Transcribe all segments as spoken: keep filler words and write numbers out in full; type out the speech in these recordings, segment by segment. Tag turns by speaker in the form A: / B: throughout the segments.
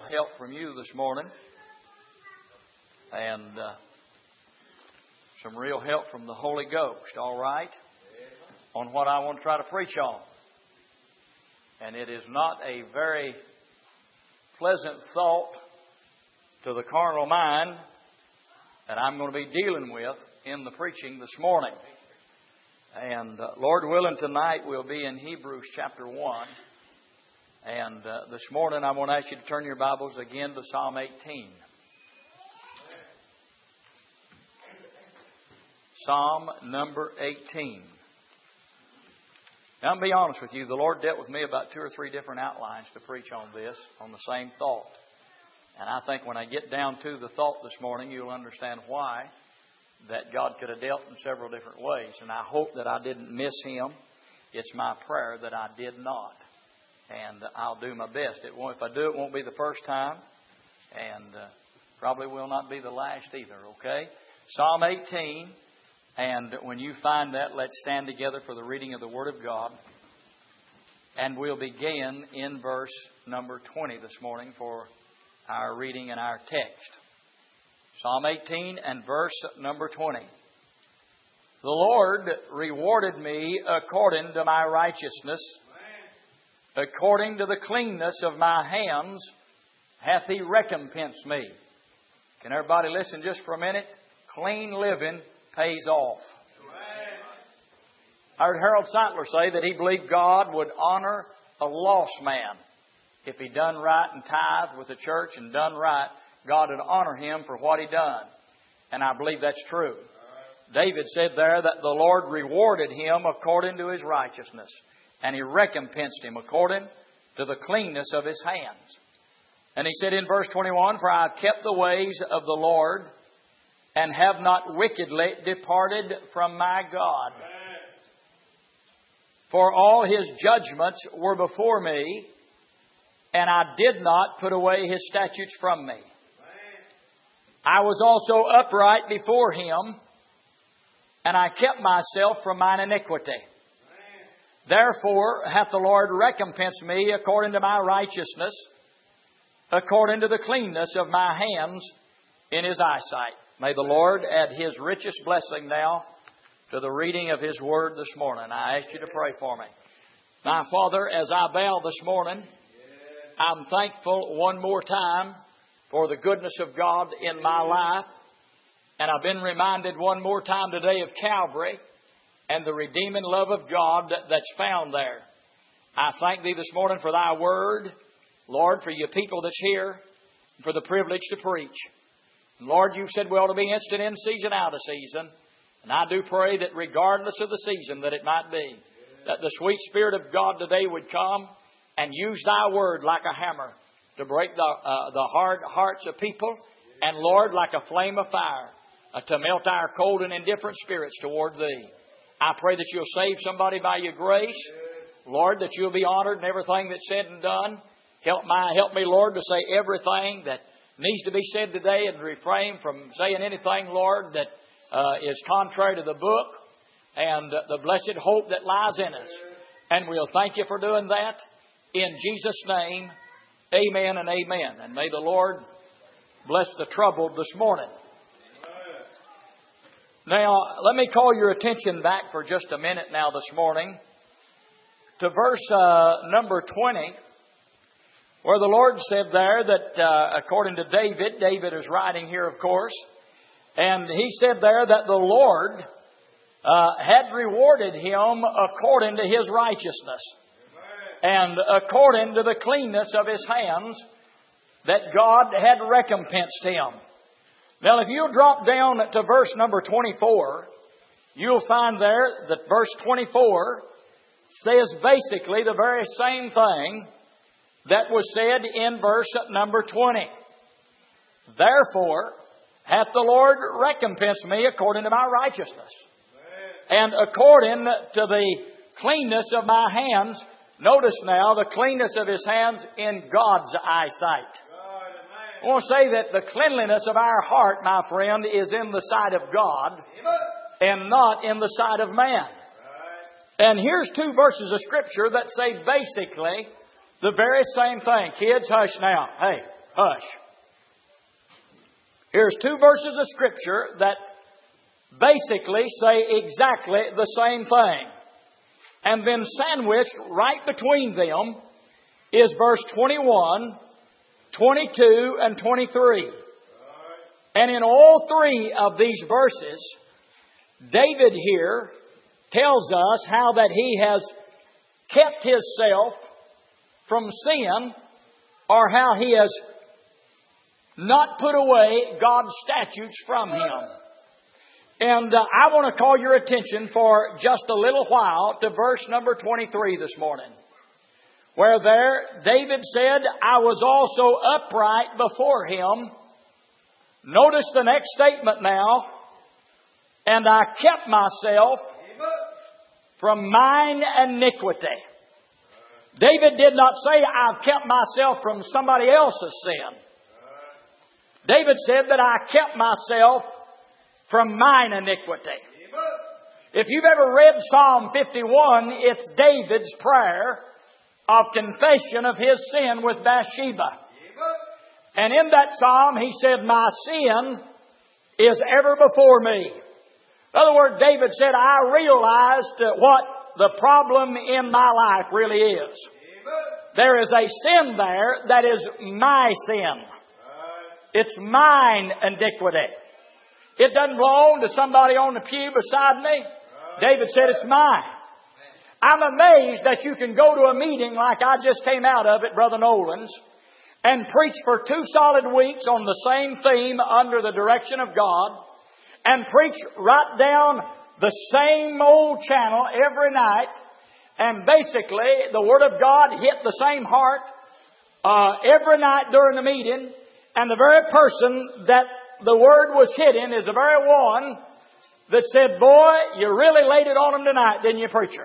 A: help from you this morning. And uh, some real help from the Holy Ghost, all right? On what I want to try to preach on. And it is not a very pleasant thought to the carnal mind that I'm going to be dealing with in the preaching this morning. And uh, Lord willing, tonight we'll be in Hebrews chapter one. And uh, this morning I want to ask you to turn your Bibles again to Psalm eighteen. Psalm number eighteen. Now, I'll be honest with you, the Lord dealt with me about two or three different outlines to preach on this, on the same thought. And I think when I get down to the thought this morning, you'll understand why that God could have dealt in several different ways. And I hope that I didn't miss Him. It's my prayer that I did not. And I'll do my best. It won't, if I do, it won't be the first time. And uh, probably will not be the last either, okay? Psalm eighteen. And when you find that, let's stand together for the reading of the Word of God. And we'll begin in verse number twenty this morning for our reading and our text. Psalm eighteen and verse number twenty. The Lord rewarded me according to my righteousness. According to the cleanness of my hands hath He recompensed me. Can everybody listen just for a minute? Clean living pays off. I heard Harold Sattler say that he believed God would honor a lost man. If he done right and tithed with the church and done right, God would honor him for what he done. And I believe that's true. David said there that the Lord rewarded him according to his righteousness. And He recompensed him according to the cleanness of his hands. And he said in verse twenty-one, For I have kept the ways of the Lord, and have not wickedly departed from my God. For all His judgments were before me, and I did not put away His statutes from me. I was also upright before Him, and I kept myself from mine iniquity. Therefore hath the Lord recompensed me according to my righteousness, according to the cleanness of my hands in His eyesight. May the Lord add His richest blessing now to the reading of His Word this morning. I ask you to pray for me. Now, Father, as I bow this morning, I'm thankful one more time for the goodness of God in my life. And I've been reminded one more time today of Calvary and the redeeming love of God that's found there. I thank Thee this morning for Thy Word, Lord, for your people that's here, and for the privilege to preach. And Lord, You've said we ought to be instant in season, out of season. And I do pray that regardless of the season that it might be, that the sweet Spirit of God today would come and use Thy Word like a hammer to break the, uh, the hard hearts of people. And Lord, like a flame of fire, uh, to melt our cold and indifferent spirits toward Thee. I pray that You'll save somebody by Your grace. Lord, that You'll be honored in everything that's said and done. Help my, help me, Lord, to say everything that needs to be said today and refrain from saying anything, Lord, that uh, is contrary to the book and the blessed hope that lies in us. And we'll thank You for doing that. In Jesus' name, amen and amen. And may the Lord bless the troubled this morning. Now, let me call your attention back for just a minute now this morning to verse uh, number twenty, where the Lord said there that uh, according to David, David is writing here, of course, and he said there that the Lord uh, had rewarded him according to his righteousness and according to the cleanness of his hands, that God had recompensed him. Now, if you'll drop down to verse number twenty-four, you'll find there that verse twenty-four says basically the very same thing that was said in verse number twenty. Therefore hath the Lord recompensed me according to my righteousness, and according to the cleanness of my hands. Notice now the cleanness of His hands in God's eyesight. I want to say that the cleanliness of our heart, my friend, is in the sight of God and not in the sight of man. And here's two verses of Scripture that say basically the very same thing. Kids, hush now. Hey, Hush. Here's two verses of Scripture that basically say exactly the same thing. And then sandwiched right between them is verse twenty-one, twenty-two, and twenty-three. And in all three of these verses, David here tells us how that he has kept himself from sin, or how he has not put away God's statutes from him. And uh, I want to call your attention for just a little while to verse number twenty-three this morning, where there David said, I was also upright before him. Notice the next statement now. And I kept myself from mine iniquity. David did not say, I've kept myself from somebody else's sin. David said that I kept myself from mine iniquity. If you've ever read Psalm fifty-one, it's David's prayer of confession of his sin with Bathsheba. And in that psalm, he said, my sin is ever before me. In other words, David said, I realized what the problem in my life really is. There is a sin there that is my sin. It's mine iniquity. It doesn't belong to somebody on the pew beside me. David said, it's mine. I'm amazed that you can go to a meeting like I just came out of at Brother Nolan's and preach for two solid weeks on the same theme under the direction of God, and preach right down the same old channel every night, and basically the Word of God hit the same heart uh, every night during the meeting, and the very person that the Word was hitting is the very one that said, boy, you really laid it on them tonight, didn't you, preacher?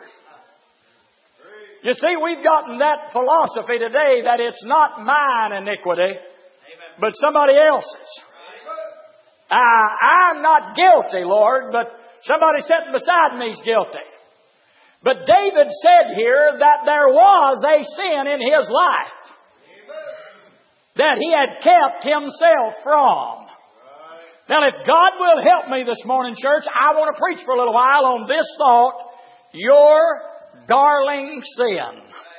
A: You see, we've gotten that philosophy today that it's not mine iniquity, but somebody else's. Uh, I'm not guilty, Lord, but somebody sitting beside me is guilty. But David said here that there was a sin in his life that he had kept himself from. Now, if God will help me this morning, church, I want to preach for a little while on this thought, your darling sin.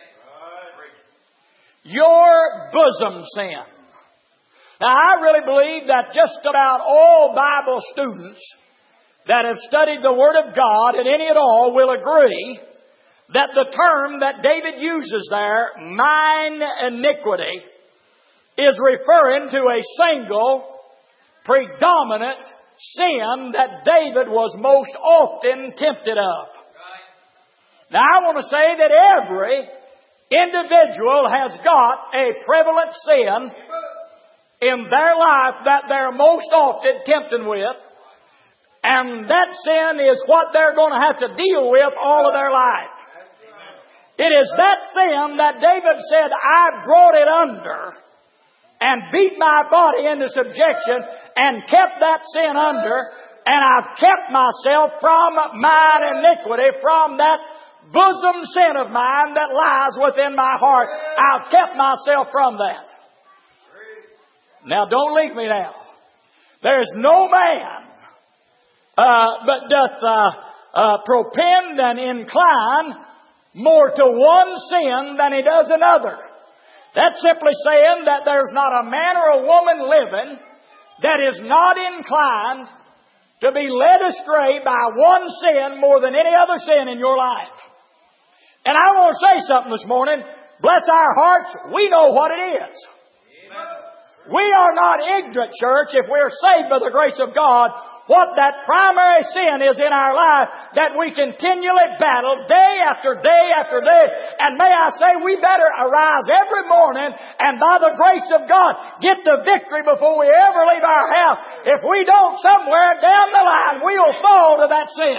A: Your bosom sin. Now, I really believe that just about all Bible students that have studied the Word of God, and any at all, will agree that the term that David uses there, mine iniquity, is referring to a single, predominant sin that David was most often tempted of. Now, I want to say that every individual has got a prevalent sin in their life that they're most often tempted with. And that sin is what they're going to have to deal with all of their life. It is that sin that David said, I brought it under and beat my body into subjection and kept that sin under, and I've kept myself from mine iniquity, from that bosom sin of mine that lies within my heart. I've kept myself from that. Now, don't leave me now. There's no man uh, but doth uh, uh, propend and incline more to one sin than he does another. That's simply saying that there's not a man or a woman living that is not inclined to be led astray by one sin more than any other sin in your life. And I want to say something this morning. Bless our hearts, we know what it is. We are not ignorant, church, if we're saved by the grace of God, what that primary sin is in our life that we continually battle day after day after day. And may I say, we better arise every morning and by the grace of God get the victory before we ever leave our house. If we don't, somewhere down the line, we'll fall to that sin.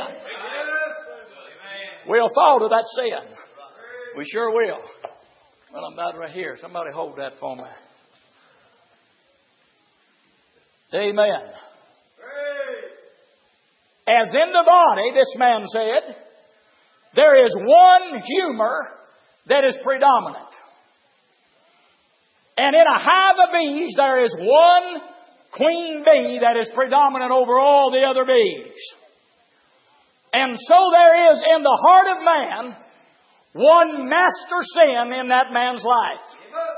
A: We'll fall to that sin. We sure will. Well, I'm about right here. Somebody hold that for me. Amen. As in the body, this man said, there is one humor that is predominant. And in a hive of bees, there is one queen bee that is predominant over all the other bees. And so there is in the heart of man one master sin in that man's life.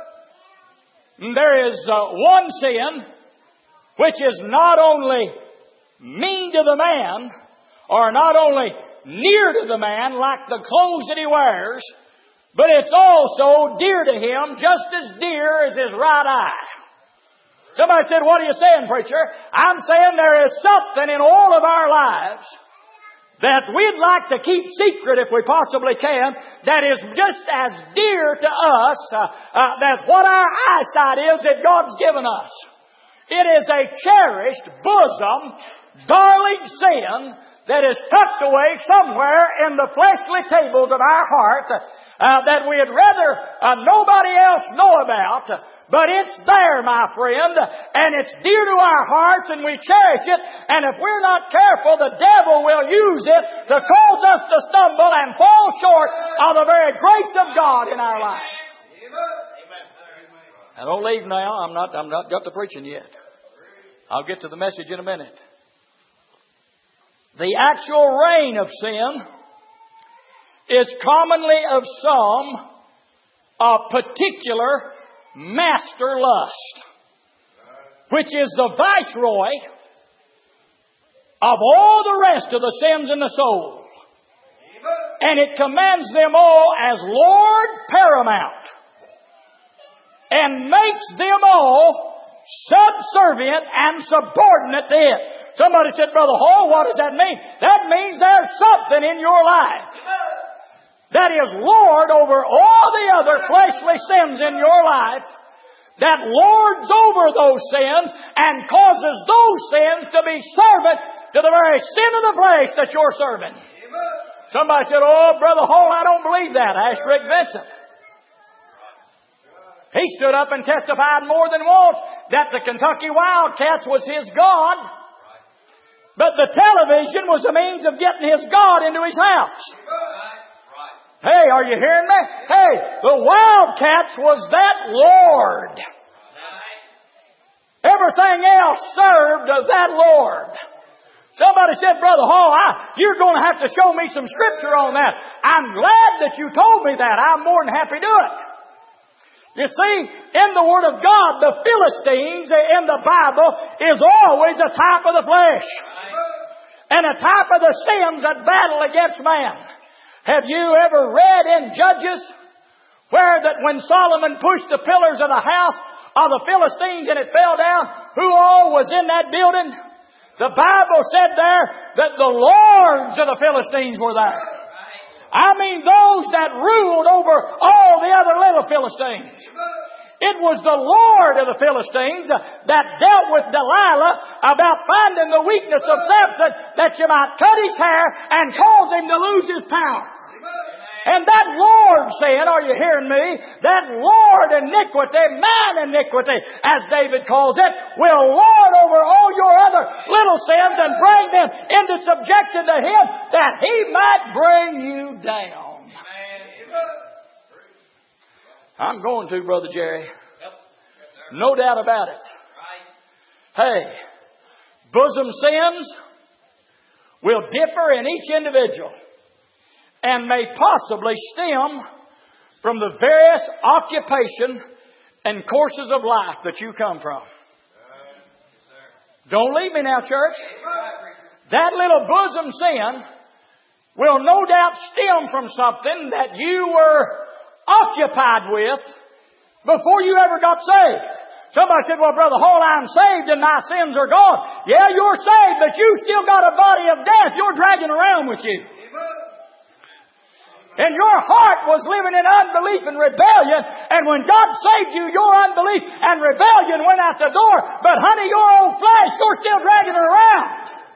A: There is uh, one sin which is not only mean to the man, or not only near to the man like the clothes that he wears, but it's also dear to him, just as dear as his right eye. Somebody said, "What are you saying, preacher?" I'm saying there is something in all of our lives that we'd like to keep secret if we possibly can, that is just as dear to us uh, uh, as what our eyesight is that God's given us. It is a cherished, bosom, darling sin that is tucked away somewhere in the fleshly tables of our heart uh, that we'd rather uh, nobody else know about. But it's there, my friend, and it's dear to our hearts, and we cherish it. And if we're not careful, the devil will use it to cause us to stumble and fall short of the very grace of God in our life. Now, don't leave now. I'm not, I'm not got to preaching yet. I'll get to the message in a minute. The actual reign of sin is commonly of some a particular master lust, which is the viceroy of all the rest of the sins in the soul. And it commands them all as Lord paramount and makes them all subservient and subordinate to it. Somebody said, "Brother Hall, what does that mean?" That means there's something in your life that is Lord over all the other fleshly sins in your life, that lords over those sins and causes those sins to be servant to the very sin of the flesh that you're serving. Somebody said, "Oh, Brother Hall, I don't believe that." Ask Rick Vincent. He stood up and testified more than once that the Kentucky Wildcats was his God, but the television was the means of getting his God into his house. Hey, are you hearing me? Hey, the Wildcats was that Lord. Everything else served of that Lord. Somebody said, "Brother Hall, I, you're going to have to show me some scripture on that." I'm glad that you told me that. I'm more than happy to do it. You see, in the Word of God, the Philistines in the Bible is always a type of the flesh and a type of the sins that battle against man. Have you ever read in Judges where that when Solomon pushed the pillars of the house of the Philistines and it fell down, who all was in that building? The Bible said there that the lords of the Philistines were there. I mean those that ruled over all the other little Philistines. It was the Lord of the Philistines that dealt with Delilah about finding the weakness of Samson that you might cut his hair and cause him to lose his power. And that Lord said, are you hearing me? That Lord iniquity, man iniquity, as David calls it, will lord over all your other little sins and bring them into subjection to Him that He might bring you down. I'm going to, Brother Jerry. No doubt about it. Hey, bosom sins will differ in each individual and may possibly stem from the various occupation and courses of life that you come from. Don't leave me now, church. That little bosom sin will no doubt stem from something that you were occupied with before you ever got saved. Somebody said, "Well, Brother Hall, I'm saved and my sins are gone." Yeah, you're saved, but you still got a body of death you're dragging around with you. And your heart was living in unbelief and rebellion. And when God saved you, your unbelief and rebellion went out the door. But honey, your old flesh, you're still dragging it around.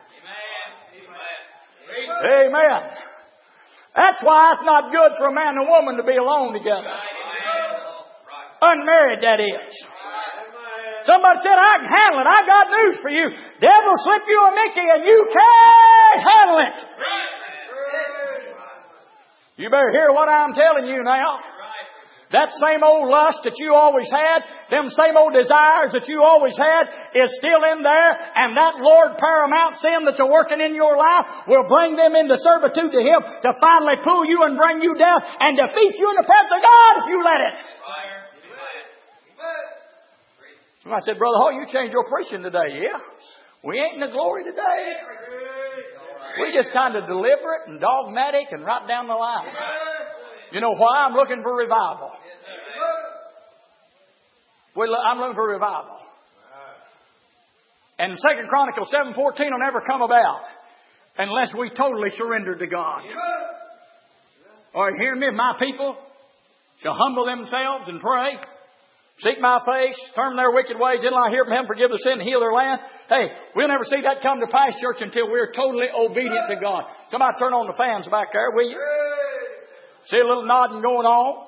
A: Amen. Amen. That's why it's not good for a man and a woman to be alone together. Unmarried, that is. Somebody said, "I can handle it. I got news for you. Devil slip you a Mickey and you can't handle it." You better hear what I'm telling you now. That same old lust that you always had, them same old desires that you always had is still in there, and that Lord paramount sin that's working in your life will bring them into servitude to Him to finally pull you and bring you down and defeat you in the presence of God if you let it. I said, Brother Hall, you changed your preaching today. Yeah. We ain't in the glory today. We just kind of deliberate and dogmatic and right down the line. You know why? I'm looking for revival. I'm looking for revival. And Second Chronicles seven fourteen will never come about unless we totally surrender to God. Or hear me, my people shall humble themselves and pray, seek my face, turn their wicked ways, then I hear from heaven, forgive their sin, and heal their land. Hey, we'll never see that come to pass, church, until we're totally obedient to God. Somebody turn on the fans back there, will you? See a little nodding going on?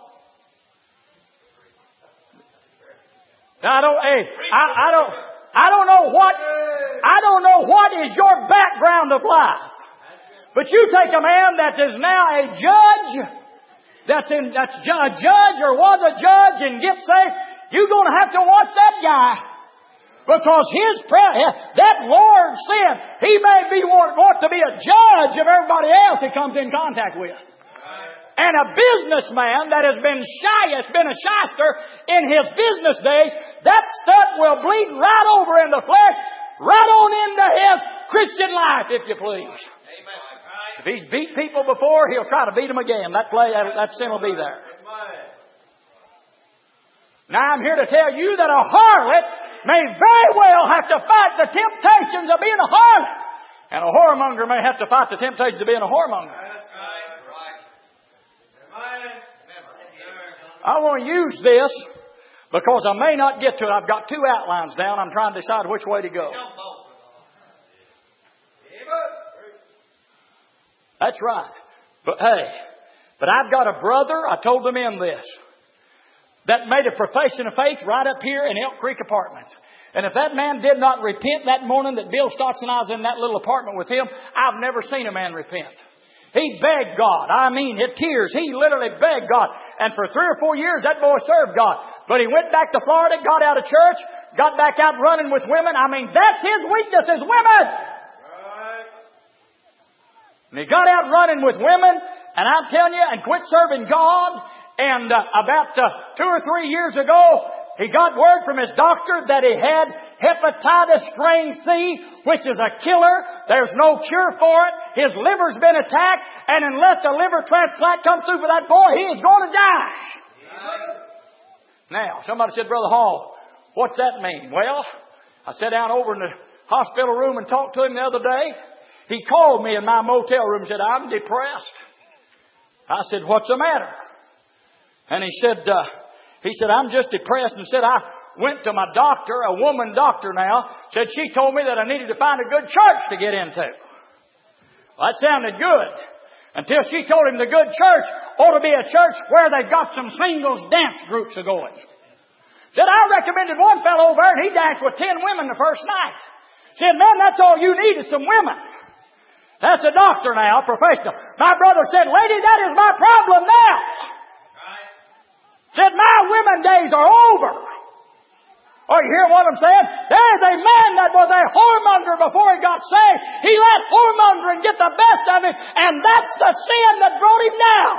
A: Now, I don't, hey, I, I don't, I don't know what, I don't know what is your background of life. But you take a man that is now a judge, that's in, that's a judge or was a judge and get saved, you're going to have to watch that guy. Because his prayer, that Lord said, he may be want, want to be a judge of everybody else he comes in contact with. And a businessman that has been shy, has been a shyster in his business days, that stuff will bleed right over in the flesh, right on into his Christian life, if you please. If he's beat people before, he'll try to beat them again. That play, that, that sin will be there. Now I'm here to tell you that a harlot may very well have to fight the temptations of being a harlot. And a whoremonger may have to fight the temptations of being a whoremonger. I want to use this because I may not get to it. I've got two outlines down. I'm trying to decide which way to go. That's right. But hey, but I've got a brother, I told them in this, that made a profession of faith right up here in Elk Creek Apartments. And if that man did not repent that morning that Bill Stotts and I was in that little apartment with him, I've never seen a man repent. He begged God. I mean, in tears. He literally begged God. And for three or four years, that boy served God. But he went back to Florida, got out of church, got back out running with women. I mean, that's his weakness, is women. Right. And he got out running with women, and I'm telling you, and quit serving God. And uh, about uh, two or three years ago, he got word from his doctor that he had hepatitis strain C, which is a killer. There's no cure for it. His liver's been attacked, and unless a liver transplant comes through for that boy, he is going to die. Now, somebody said, Brother Hall, what's that mean? Well, I sat down over in the hospital room and talked to him the other day. He called me in my motel room and said, I'm depressed. I said, what's the matter? And he said, uh, He said, I'm just depressed, and said, I went to my doctor, a woman doctor now, said she told me that I needed to find a good church to get into. Well, that sounded good. Until she told him the good church ought to be a church where they've got some singles dance groups going. Said, I recommended one fellow over there, and he danced with ten women the first night. Said, man, that's all you need is some women. That's a doctor now, a professional. My brother said, lady, that is my problem now. Said, my women days are over. Oh, you hear what I'm saying? There's a man that was a whoremonger before he got saved. He let whoremongering get the best of him, and that's the sin that brought him down.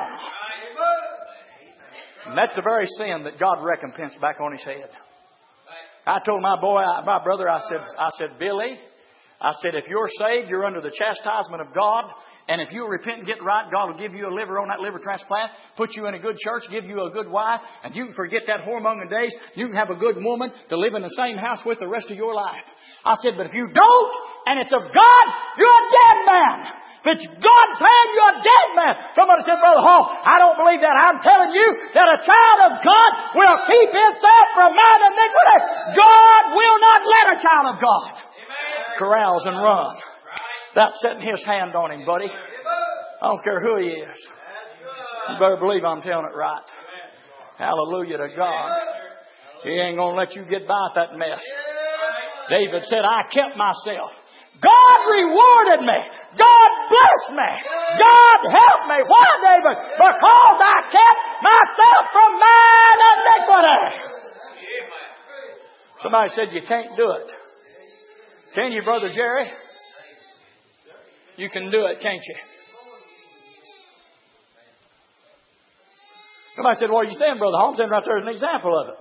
A: And that's the very sin that God recompensed back on his head. I told my boy, my brother, I said, I said, Billy, I said, if you're saved, you're under the chastisement of God. And if you repent and get right, God will give you a liver on that liver transplant, put you in a good church, give you a good wife, and you can forget that whoremongering days. You can have a good woman to live in the same house with the rest of your life. I said, but if you don't, and it's of God, you're a dead man. If it's God's hand, you're a dead man. Somebody said, Brother Hall, I don't believe that. I'm telling you that a child of God will keep himself from mine iniquity. God will not let a child of God carouse and run without setting his hand on him, buddy. I don't care who he is. You better believe I'm telling it right. Hallelujah to God. He ain't going to let you get by with that mess. David said, I kept myself God rewarded me. God blessed me. God helped me. Why, David? Because I kept myself from mine iniquity. Somebody said you can't do it. Can you, Brother Jerry? You can do it, can't you? Somebody said, what are you saying, Brother Holmes? I'm right there as an example of it.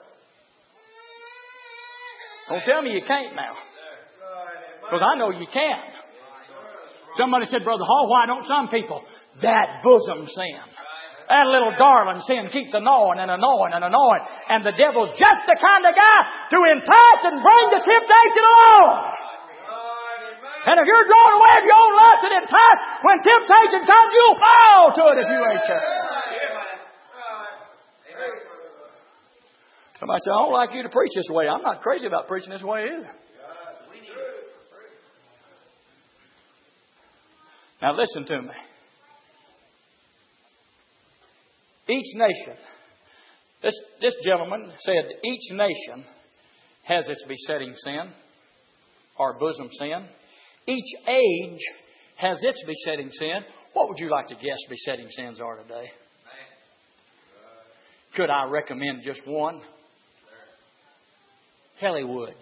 A: Don't tell me you can't now. Because I know you can. Somebody said, Brother Hall, why don't some people? That bosom sin. That little darling sin keeps annoying and annoying and annoying. And the devil's just the kind of guy to entice and bring the temptation along. And if you're drawn away of your own lust and enticed, when temptation comes, you'll fall to it if you ain't careful. Somebody said, I don't like you to preach this way. I'm not crazy about preaching this way either. Now listen to me. Each nation, this, this gentleman said each nation has its besetting sin or bosom sin. Each age has its besetting sin. What would you like to guess besetting sins are today? Could I recommend just one? Hollywood.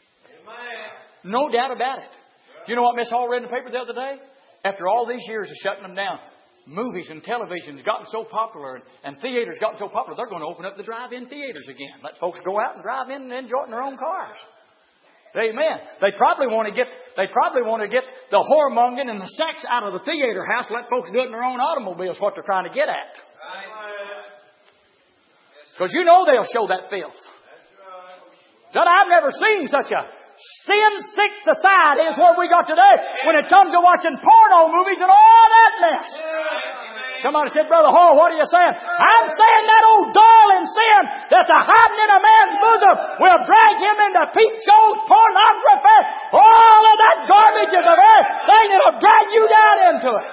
A: No doubt about it. You know what Miss Hall read in the paper the other day? After all these years of shutting them down, movies and television's gotten so popular and, and theaters gotten so popular, they're going to open up the drive-in theaters again. Let folks go out and drive in and enjoy it in their own cars. Amen. They probably want to get they probably want to get the whoremongering and the sex out of the theater house. Let folks do it in their own automobiles. What they're trying to get at. Because you know they'll show that filth. But I've never seen such a sin-sick society as what we got today when it comes to watching porno movies and all that mess. Somebody said, Brother Hall, what are you saying? I'm saying that old darling sin that's a hiding in a man's bosom will drag him into peep shows, pornography, all of that garbage is the very thing that'll drag you down into it.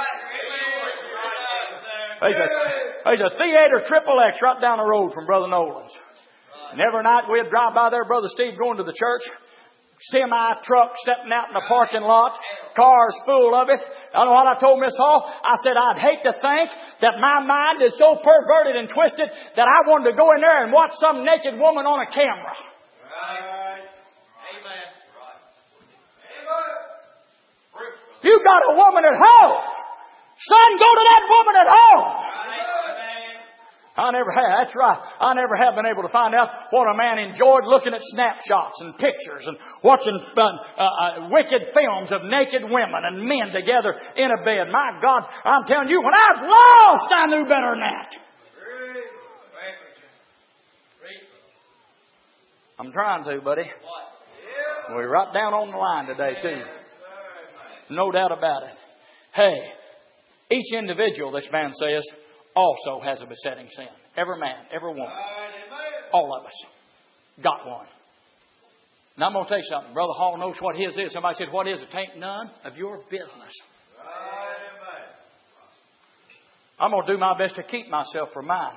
A: There's a, there's a theater triple X right down the road from Brother Nolan's. And every night we'd drive by there, Brother Steve going to the church. Semi-truck sitting out in the parking lot. Cars full of it. I know what I told Miss Hall? I said, I'd hate to think that my mind is so perverted and twisted that I wanted to go in there and watch some naked woman on a camera. Right. Amen. You got a woman at home. Son, go to that woman at home. I never have. That's right. I never have been able to find out what a man enjoyed looking at snapshots and pictures and watching uh, uh, wicked films of naked women and men together in a bed. My God, I'm telling you, when I was lost, I knew better than that. I'm trying to, buddy. We're right down on the line today, too. No doubt about it. Hey, each individual, this man says, also has a besetting sin. Every man, every woman. All of us. Got one. Now I'm going to tell you something. Brother Hall knows what his is. Somebody said, what is it? It ain't none of your business. I'm going to do my best to keep myself from mine.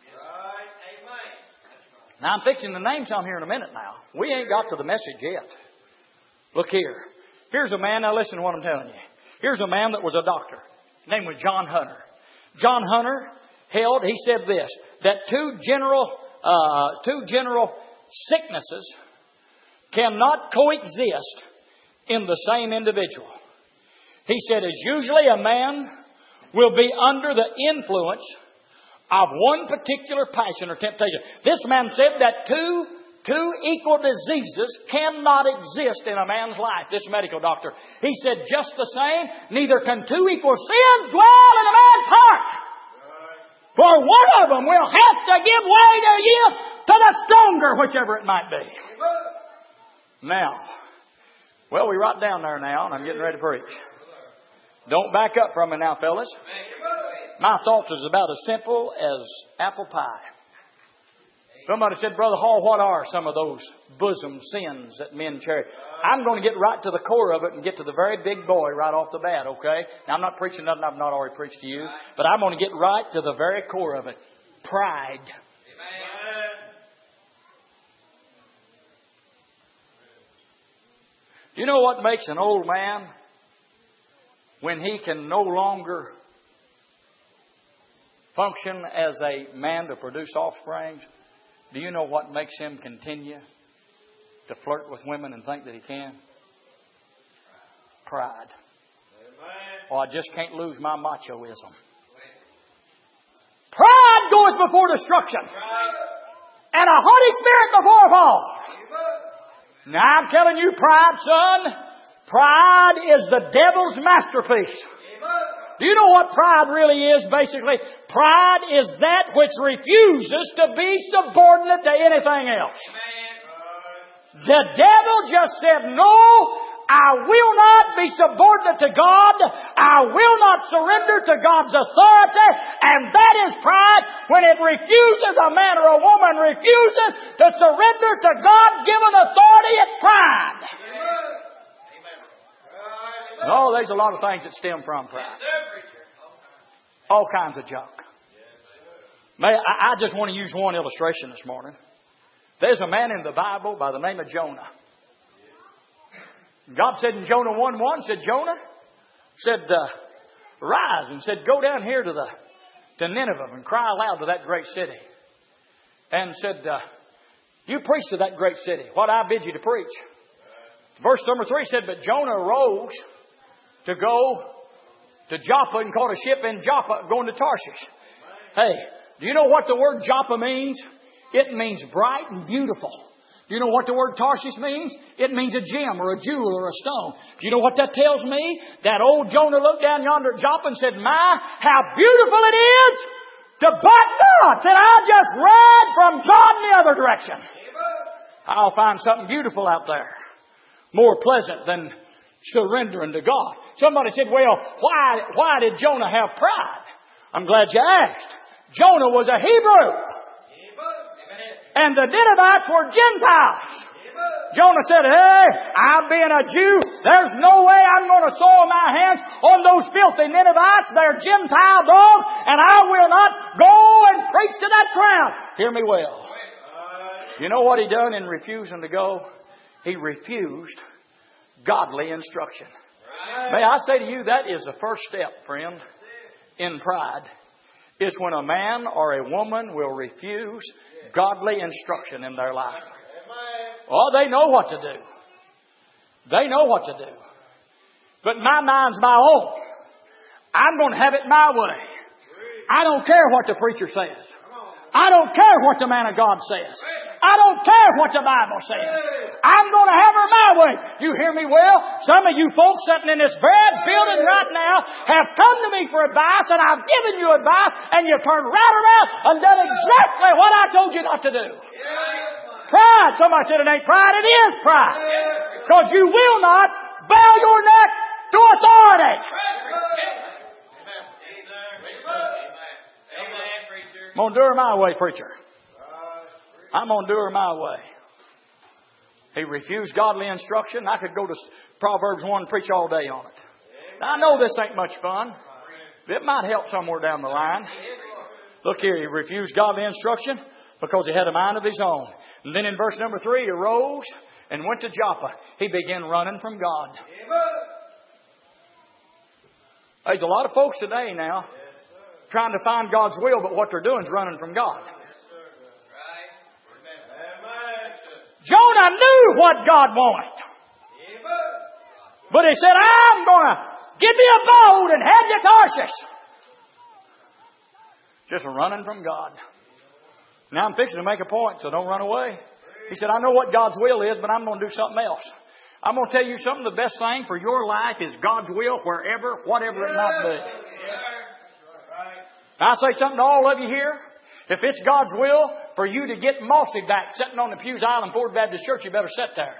A: Now I'm fixing to name some here in a minute now. We ain't got to the message yet. Look here. Here's a man. Now listen to what I'm telling you. Here's a man that was a doctor. His name was John Hunter. John Hunter held, he said this, that two general, uh, two general sicknesses cannot coexist in the same individual. He said, as usually a man will be under the influence of one particular passion or temptation. This man said that two, two equal diseases cannot exist in a man's life. This medical doctor. He said, just the same, neither can two equal sins dwell in a man's heart. For one of them will have to give way to yield to the stronger, whichever it might be. Now, well, we're right down there now, and I'm getting ready to preach. Don't back up from me now, fellas. My thoughts is about as simple as apple pie. Somebody said, Brother Hall, what are some of those bosom sins that men carry? I'm going to get right to the core of it and get to the very big boy right off the bat, okay? Now, I'm not preaching nothing I've not already preached to you, but I'm going to get right to the very core of it. Pride. You know what makes an old man when he can no longer function as a man to produce offspring? Do you know what makes him continue to flirt with women and think that he can? Pride. Oh, I just can't lose my machoism. Pride goeth before destruction, and a haughty spirit before a fall. Now I'm telling you, pride, son, pride is the devil's masterpiece. Do you know what pride really is, basically? Pride is that which refuses to be subordinate to anything else. The devil just said, no, I will not be subordinate to God. I will not surrender to God's authority. And that is pride. When it refuses, a man or a woman refuses to surrender to God-given authority, it's pride. Oh, there's a lot of things that stem from pride. All kinds of junk. May I, I just want to use one illustration this morning. There's a man in the Bible by the name of Jonah. God said in Jonah one one, said, Jonah, said, uh, rise, and said, go down here to the to Nineveh and cry aloud to that great city. And said, uh, you preach to that great city what I bid you to preach. Verse number three said, but Jonah arose to go to Joppa and caught a ship in Joppa going to Tarshish. Hey, do you know what the word Joppa means? It means bright and beautiful. Do you know what the word Tarshish means? It means a gem or a jewel or a stone. Do you know what that tells me? That old Jonah looked down yonder at Joppa and said, my, how beautiful it is to butt God. Said, I'll just ride from God in the other direction. I'll find something beautiful out there. More pleasant than surrendering to God. Somebody said, well, why, why did Jonah have pride? I'm glad you asked. Jonah was a Hebrew. And the Ninevites were Gentiles. Jonah said, hey, I'm being a Jew. There's no way I'm going to soil my hands on those filthy Ninevites. They're Gentile dogs, and I will not go and preach to that crowd. Hear me well. You know what he done in refusing to go? He refused godly instruction. May I say to you, that is the first step, friend, in pride. Is when a man or a woman will refuse godly instruction in their life. Oh, they know what to do. They know what to do. But my mind's my own. I'm going to have it my way. I don't care what the preacher says. I don't care what the man of God says. I don't care what the Bible says. I'm going to have her my way. You hear me well? Some of you folks sitting in this very building right now have come to me for advice, and I've given you advice, and you've turned right around and done exactly what I told you not to do. Pride. Somebody said it ain't pride. It is pride. Because you will not bow your neck to authority. I'm going to do her my way, preacher. I'm going to do her my way. He refused godly instruction. I could go to Proverbs one and preach all day on it. Now, I know this ain't much fun. It might help somewhere down the line. Look here, he refused godly instruction because he had a mind of his own. And then in verse number three, he arose and went to Joppa. He began running from God. There's a lot of folks today now trying to find God's will, but what they're doing is running from God. Jonah knew what God wanted. But he said, I'm going to give me a boat and head to Tarshish. Just running from God. Now I'm fixing to make a point, so don't run away. He said, I know what God's will is, but I'm going to do something else. I'm going to tell you something. The best thing for your life is God's will wherever, whatever it might be. Now, I say something to all of you here. If it's God's will for you to get Mossy back sitting on the Pews Island Ford Baptist Church, you better sit there.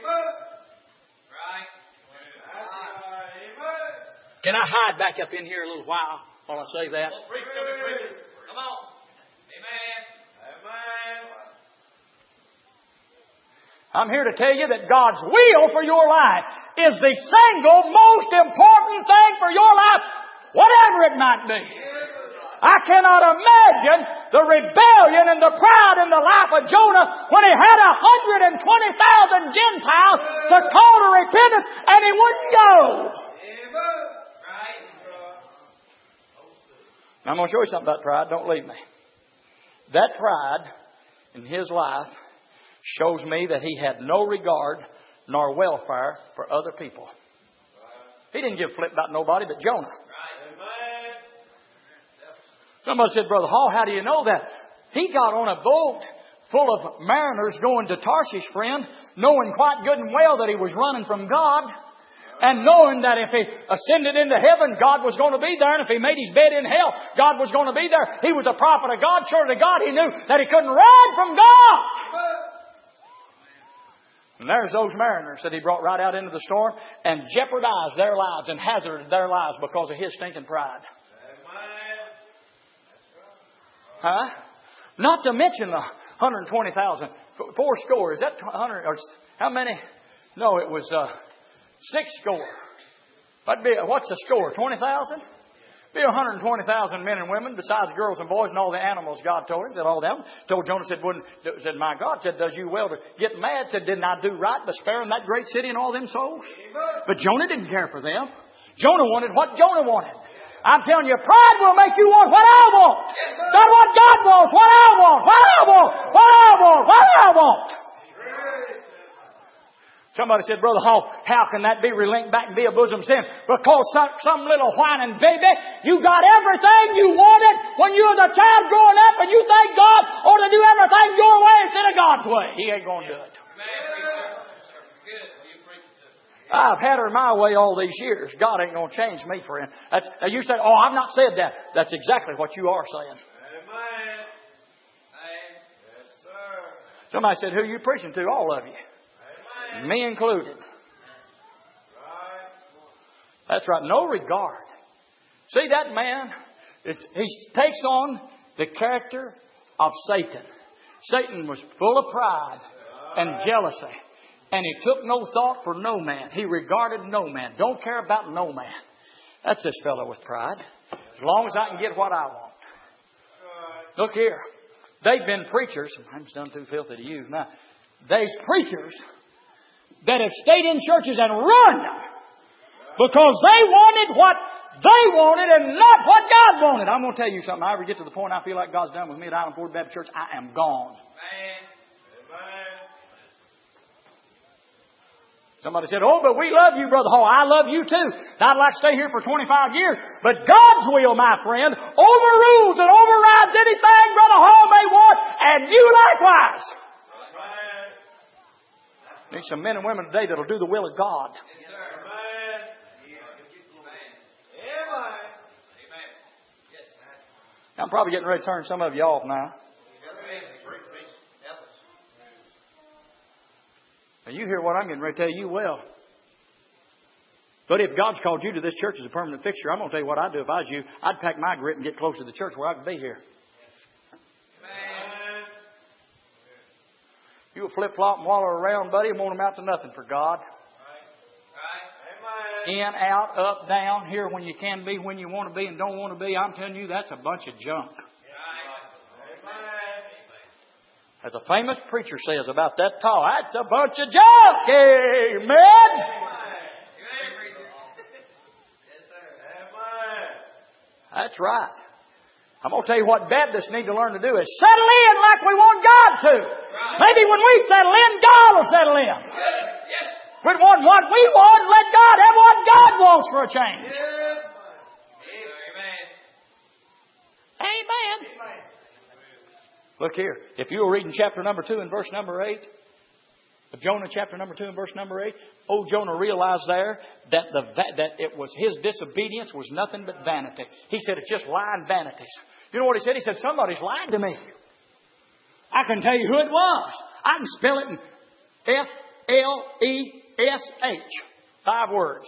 A: Can I hide back up in here a little while while I say that? Come on. Amen. I'm here to tell you that God's will for your life is the single most important thing for your life, whatever it might be. I cannot imagine the rebellion and the pride in the life of Jonah when he had one hundred twenty thousand Gentiles to call to repentance and he wouldn't go. Now, I'm going to show you something about pride. Don't leave me. That pride in his life shows me that he had no regard nor welfare for other people. He didn't give a flip about nobody but Jonah. Somebody said, Brother Hall, how do you know that? He got on a boat full of mariners going to Tarshish, friend, knowing quite good and well that he was running from God. And knowing that if he ascended into heaven, God was going to be there. And if he made his bed in hell, God was going to be there. He was a prophet of God. Surely to God, he knew that he couldn't run from God. And there's those mariners that he brought right out into the storm and jeopardized their lives and hazarded their lives because of his stinking pride. Huh? Not to mention the one hundred twenty thousand. Four score. Is that one hundred? Or how many? No, it was uh, six score. That'd be, what's the score? twenty thousand? Be one hundred twenty thousand men and women, besides girls and boys and all the animals God told him. Said all them. Told Jonah, said, wouldn't, said, my God, said, does you well to get mad? Said, didn't I do right by sparing that great city and all them souls? But Jonah didn't care for them. Jonah wanted what Jonah wanted. I'm telling you, pride will make you want what I want. Not what God wants, what I want, what I want, what I want, what I want. Somebody said, Brother Hall, how can that be relinked back and be a bosom sin? Because some, some little whining baby, you got everything you wanted when you was a child growing up and you think God ought to do everything your way instead of God's way. He ain't going to do it. I've had her my way all these years. God ain't going to change me, friend. That's, you said, oh, I've not said that. That's exactly what you are saying. Amen. Yes, sir. Somebody said, who are you preaching to? All of you. Amen. Me included. Right. That's right. No regard. See that man? It, he takes on the character of Satan. Satan was full of pride and jealousy. And he took no thought for no man. He regarded no man. Don't care about no man. That's this fellow with pride. As long as I can get what I want. Look here. They've been preachers. I'm done too filthy to use now. There's preachers that have stayed in churches and run because they wanted what they wanted and not what God wanted. I'm going to tell you something. I ever get to the point I feel like God's done with me at Island Ford Baptist Church, I am gone. Somebody said, oh, but we love you, Brother Hall. I love you too. I'd like to stay here for twenty-five years. But God's will, my friend, overrules and overrides anything Brother Hall may want, and you likewise. Need some men and women today that'll do the will of God. Yes, sir. I'm probably getting ready to turn some of you off now. Now you hear what I'm getting ready to tell you well. But if God's called you to this church as a permanent fixture, I'm going to tell you what I'd do if I was you. I'd pack my grip and get close to the church where I could be here. Amen. You will flip-flop and waller around, buddy, and won't amount to nothing for God. Right. Right. In, out, up, down, here when you can be, when you want to be and don't want to be. I'm telling you, that's a bunch of junk. As a famous preacher says about that tall, that's a bunch of junk. Amen. That's right. I'm going to tell you what Baptists need to learn to do is settle in like we want God to. Maybe when we settle in, God will settle in. Quit wanting what we want and let God have what God wants for a change. Amen. Amen. Look here. If you were reading chapter number two and verse number eight of Jonah, chapter number two and verse number eight, old Jonah realized there that the that it was his disobedience was nothing but vanity. He said it's just lying vanities. You know what he said? He said somebody's lied to me. I can tell you who it was. I can spell it in F L E S H. Five words.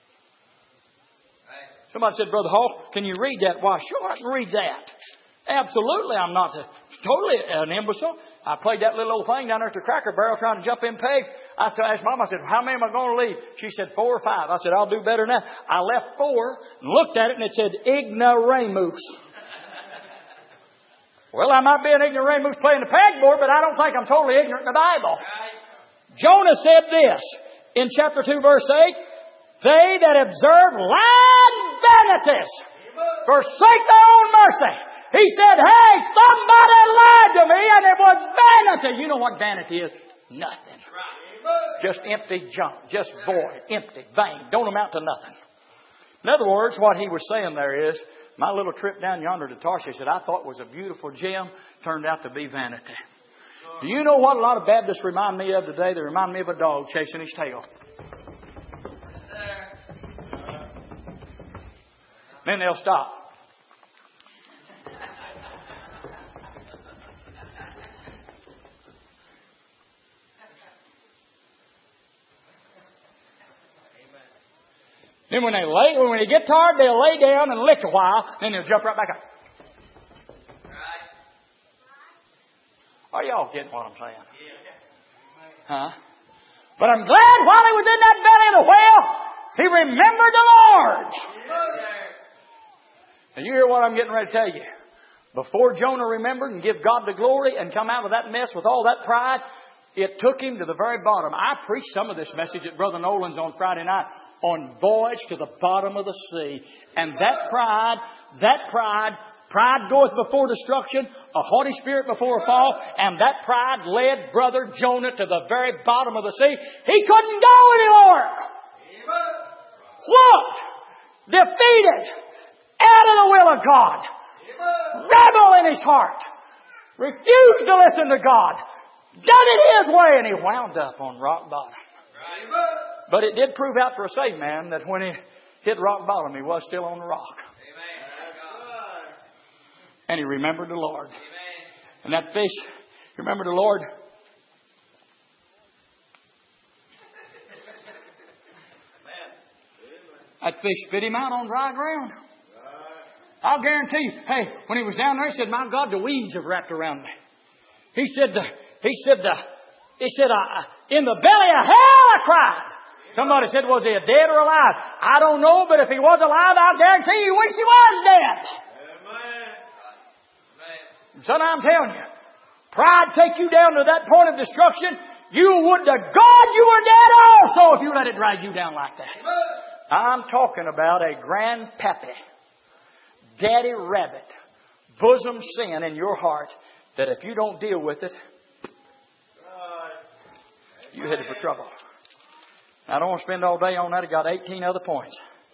A: Somebody said, Brother Hall, can you read that? Why, sure I can read that. Absolutely, I'm not a, totally an imbecile. I played that little old thing down there at the Cracker Barrel trying to jump in pegs. I asked Mom, I said, how many am I going to leave? She said, four or five. I said, I'll do better than that. I left four and looked at it and it said ignoramus. Well, I might be an ignorant rain moose playing the pegboard, but I don't think I'm totally ignorant in the Bible. Jonah said this in chapter two, verse eight, they that observe lying vanities forsake their own mercy. He said, hey, somebody lied to me and it was vanity. You know what vanity is? Nothing. Just empty junk. Just void. Empty. Vain. Don't amount to nothing. In other words, what he was saying there is, my little trip down yonder to Tarshish that I thought was a beautiful gem turned out to be vanity. Do you know what a lot of Baptists remind me of today? They remind me of a dog chasing his tail. Then they'll stop. Then when they lay, when they get tired, they'll lay down and lick a while. Then they'll jump right back up. Are y'all getting what I'm saying? Huh? But I'm glad while he was in that belly of the whale, he remembered the Lord. And you hear what I'm getting ready to tell you. Before Jonah remembered and give God the glory and come out of that mess with all that pride, it took him to the very bottom. I preached some of this message at Brother Nolan's on Friday night on voyage to the bottom of the sea. And that pride, that pride, pride goeth before destruction, a haughty spirit before a fall, and that pride led Brother Jonah to the very bottom of the sea. He couldn't go anymore. What? Defeated. Out of the will of God. Rebel in his heart. Refused to listen to God. Done it his way, and he wound up on rock bottom. But it did prove out for a saved man that when he hit rock bottom, he was still on the rock. And he remembered the Lord. And that fish, you remember the Lord? That fish spit him out on dry ground. I'll guarantee you, hey, when he was down there, he said, my God, the weeds have wrapped around me. He said, the, he said, the, he said, uh, in the belly of hell I cried. Somebody said, was he dead or alive? I don't know, but if he was alive, I'll guarantee you, wish he was dead. Amen. Son, I'm telling you, pride take you down to that point of destruction. You would to God you were dead also if you let it drag you down like that. I'm talking about a grandpappy, daddy rabbit, bosom sin in your heart that if you don't deal with it, you're headed for trouble. I don't want to spend all day on that. I got eighteen other points.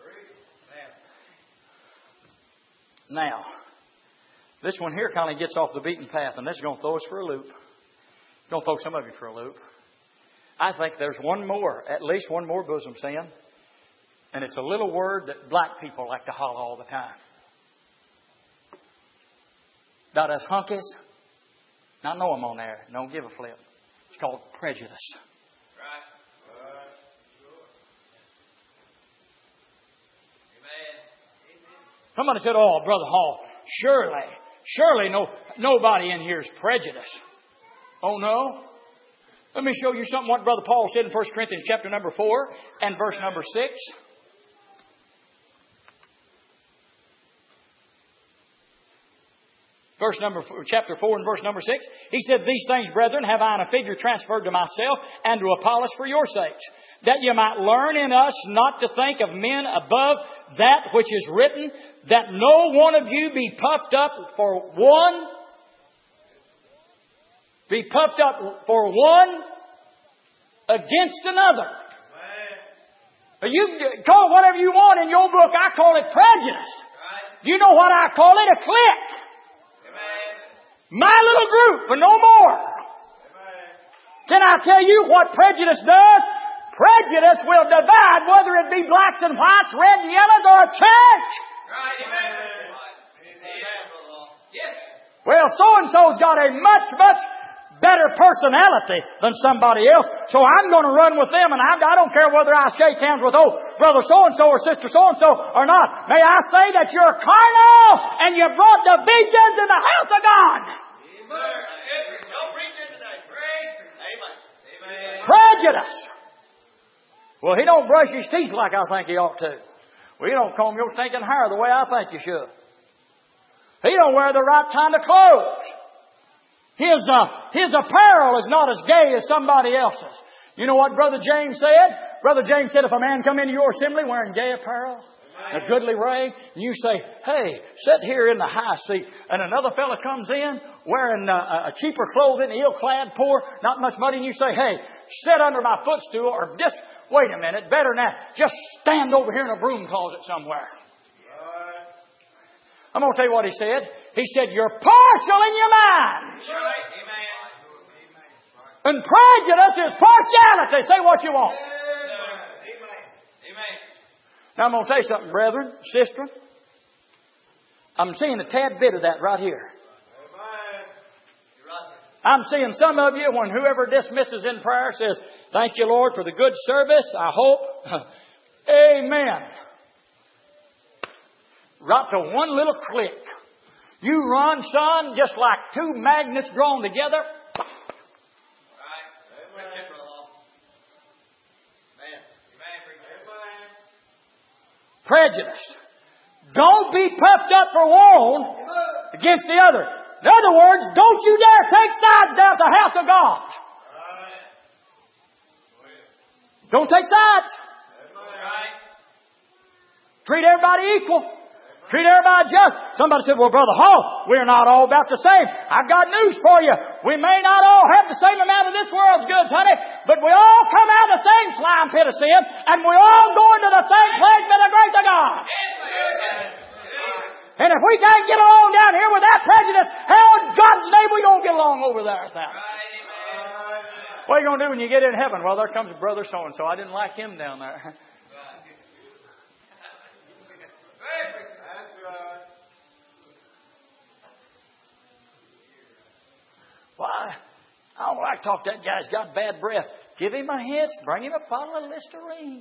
A: Now, this one here kind of gets off the beaten path, and this is going to throw us for a loop. It's going to throw some of you for a loop. I think there's one more, at least one more bosom sin, and it's a little word that black people like to holler all the time. About us hunkies. Now, I know I'm on there. Don't give a flip. It's called prejudice. Somebody said, oh, Brother Hall, surely, surely no, nobody in here is prejudiced. Oh, no? Let me show you something what Brother Paul said in First Corinthians chapter number four and verse number six. Verse number, chapter four and verse number six. He said, these things, brethren, have I in a figure transferred to myself and to Apollos for your sakes, that you might learn in us not to think of men above that which is written, that no one of you be puffed up for one, be puffed up for one against another. You call it whatever you want in your book. I call it prejudice. You know what I call it? A clique. My little group, but no more. Can I tell you what prejudice does? Prejudice will divide whether it be blacks and whites, red and yellows, or a church. Right, amen. Well, so-and-so's got a much, much better personality than somebody else, so I'm going to run with them, and I, I don't care whether I shake hands with, oh, brother so-and-so or sister so-and-so or not. May I say that you're carnal, and you brought divisions in the house of God. Prejudice. Well, he don't brush his teeth like I think he ought to. Well, you don't comb your stinking hair the way I think you should. He don't wear the right kind of clothes. His, uh, his apparel is not as gay as somebody else's. You know what Brother James said? Brother James said, if a man come into your assembly wearing gay apparel, a goodly ray, and you say, hey, sit here in the high seat, and another fella comes in wearing uh, a cheaper clothing, ill-clad, poor, not much money, and you say, hey, sit under my footstool, or just, wait a minute, better than that, just stand over here in a broom closet somewhere. I'm going to tell you what he said. He said, you're partial in your minds. And prejudice is partiality. Say what you want. Now I'm going to tell you something, brethren, sister. I'm seeing a tad bit of that right here. I'm seeing some of you, when whoever dismisses in prayer says, thank you, Lord, for the good service, I hope. Amen. Right to one little click. You run, son, just like two magnets drawn together. Prejudice. Don't be puffed up for one against the other. In other words, don't you dare take sides down at the house of God. Don't take sides. Treat everybody equal. Treat everybody just. Somebody said, well, Brother Hall, we're not all about the same. I've got news for you. We may not all have the same amount of this world's goods, honey, but we all come out of the same slime pit of sin, and we all go into the same place by the grace of God. And if we can't get along down here with that prejudice, how in God's name we going to get along over there at that? What are you going to do when you get in heaven? Well, there comes Brother so-and-so. I didn't like him down there. Why? I don't like to talk to that guy's got bad breath. Give him a hint. Bring him a bottle of Listerine.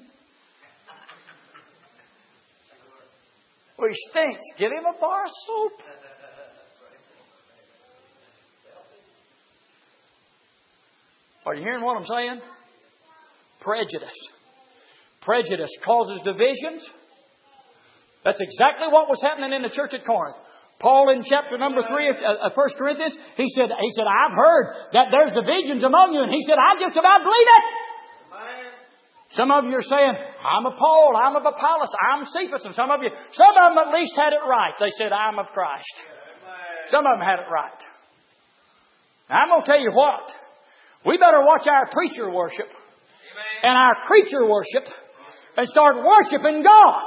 A: Well, he stinks. Give him a bar of soap. Are you hearing what I'm saying? Prejudice. Prejudice causes divisions. That's exactly what was happening in the church at Corinth. Paul in chapter number three of uh, First Corinthians, he said, he said, I've heard that there's divisions among you. And he said, I just about believe it. Some of you are saying, I'm of Paul, I'm of Apollos, I'm Cephas. And some of you, some of them at least had it right. They said, I'm of Christ. Some of them had it right. Now, I'm going to tell you what. We better watch our preacher worship and our creature worship and start worshiping God.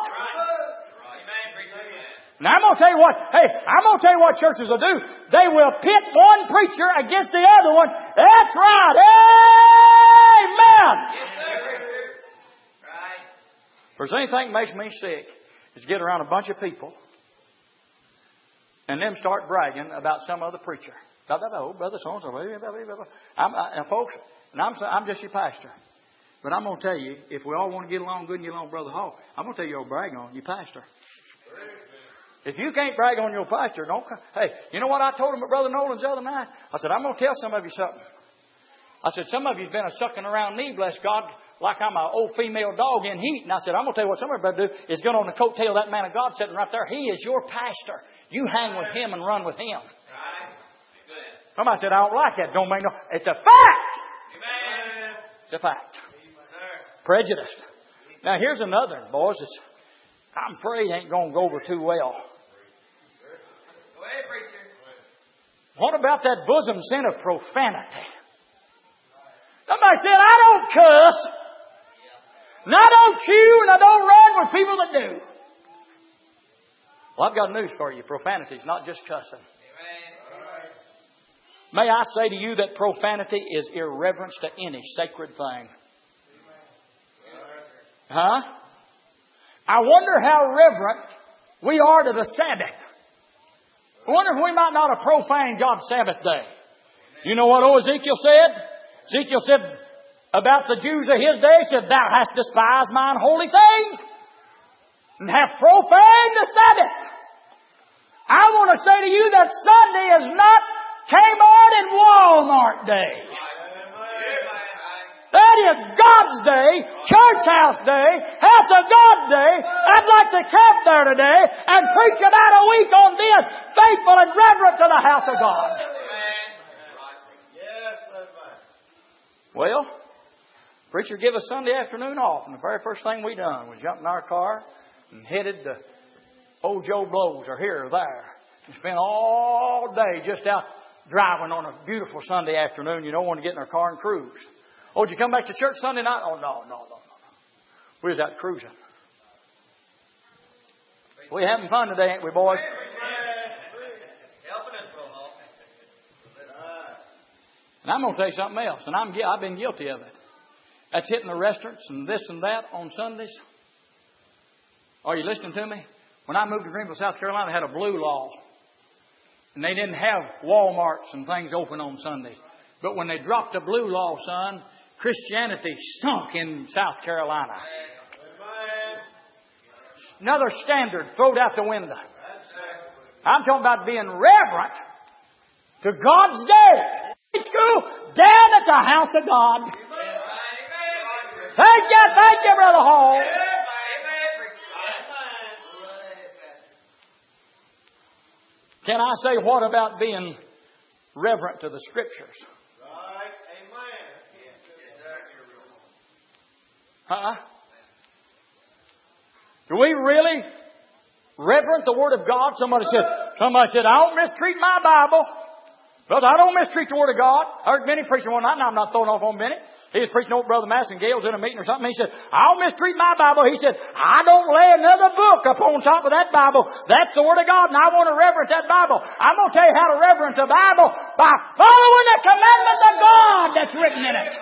A: Now I'm going to tell you what, hey, I'm going to tell you what churches will do. They will pit one preacher against the other one. That's right. Amen. If there's anything that makes me sick, is get around a bunch of people and them start bragging about some other preacher. Oh, brother so-and-so. I'm, I, folks, and I'm, I'm just your pastor. But I'm going to tell you, if we all want to get along good and get along with Brother Hall, I'm going to tell you, you'll brag on your pastor. If you can't brag on your pastor, don't. Hey, you know what I told him at Brother Nolan's the other night? I said, I'm going to tell some of you something. I said, some of you've been a sucking around me, bless God, like I'm an old female dog in heat. And I said, I'm going to tell you what some of you better do is get on the coattail of that man of God sitting right there. He is your pastor. You hang with him and run with him. Somebody said, I don't like that. Don't make no. It's a fact. It's a fact. Prejudiced. Now here's another, boys. It's, I'm afraid ain't going to go over too well. What about that bosom sin of profanity? Somebody said, I don't cuss. And I don't chew and I don't run with people that do. Well, I've got news for you. Profanity is not just cussing. May I say to you that profanity is irreverence to any sacred thing. Huh? I wonder how reverent we are to the Sabbath. I wonder if we might not have profaned God's Sabbath day. You know what old Ezekiel said? Ezekiel said about the Jews of his day, he said, thou hast despised mine holy things and hast profaned the Sabbath. I want to say to you that Sunday is not Kmart and Walmart day. That is God's Day, Church House Day, House of God Day. I'd like to camp there today and preach about a week on being faithful and reverent to the house of God. Well, preacher gave us Sunday afternoon off, and the very first thing we done was jump in our car and headed to Old Joe Blow's or here or there. And spent all day just out driving on a beautiful Sunday afternoon. You don't want to get in our car and cruise. Oh, did you come back to church Sunday night? Oh, no, no, no, no. We was out cruising. We having fun today, ain't we, boys? And I'm going to tell you something else, and I'm, I've been guilty of it. That's hitting the restaurants and this and that on Sundays. Are you listening to me? When I moved to Greenville, South Carolina, they had a blue law. And they didn't have Walmarts and things open on Sundays. But when they dropped the blue law, son, Christianity sunk in South Carolina. Another standard thrown out the window. I'm talking about being reverent to God's day. School, down at the house of God. Thank you, thank you, Brother Hall. Can I say, what about being reverent to the Scriptures? Huh? Do we really reverent the Word of God? Somebody said, somebody said, I don't mistreat my Bible. Brother, I don't mistreat the Word of God. I heard Benny preaching one night, and I'm not throwing off on Benny. He was preaching over Brother Mass and Gale's in a meeting or something. He said, I don't mistreat my Bible. He said, I don't lay another book up on top of that Bible. That's the Word of God, and I want to reverence that Bible. I'm going to tell you how to reverence the Bible by following the commandments of God that's written in it.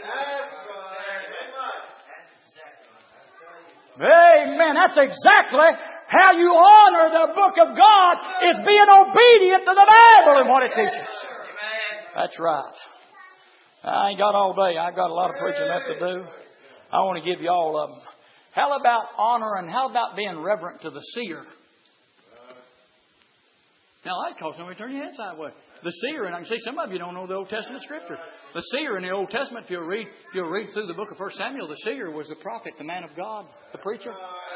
A: Amen. That's exactly how you honor the book of God, is being obedient to the Bible and what it teaches. That's right. I ain't got all day. I've got a lot of preaching left to do. I want to give you all of them. How about honor and how about being reverent to the seer? Now, that causes somebody to turn your head sideways. The seer, and I can see some of you don't know the Old Testament Scripture. The seer in the Old Testament, if you'll read, if you'll read through the book of First Samuel, the seer was the prophet, the man of God, the preacher.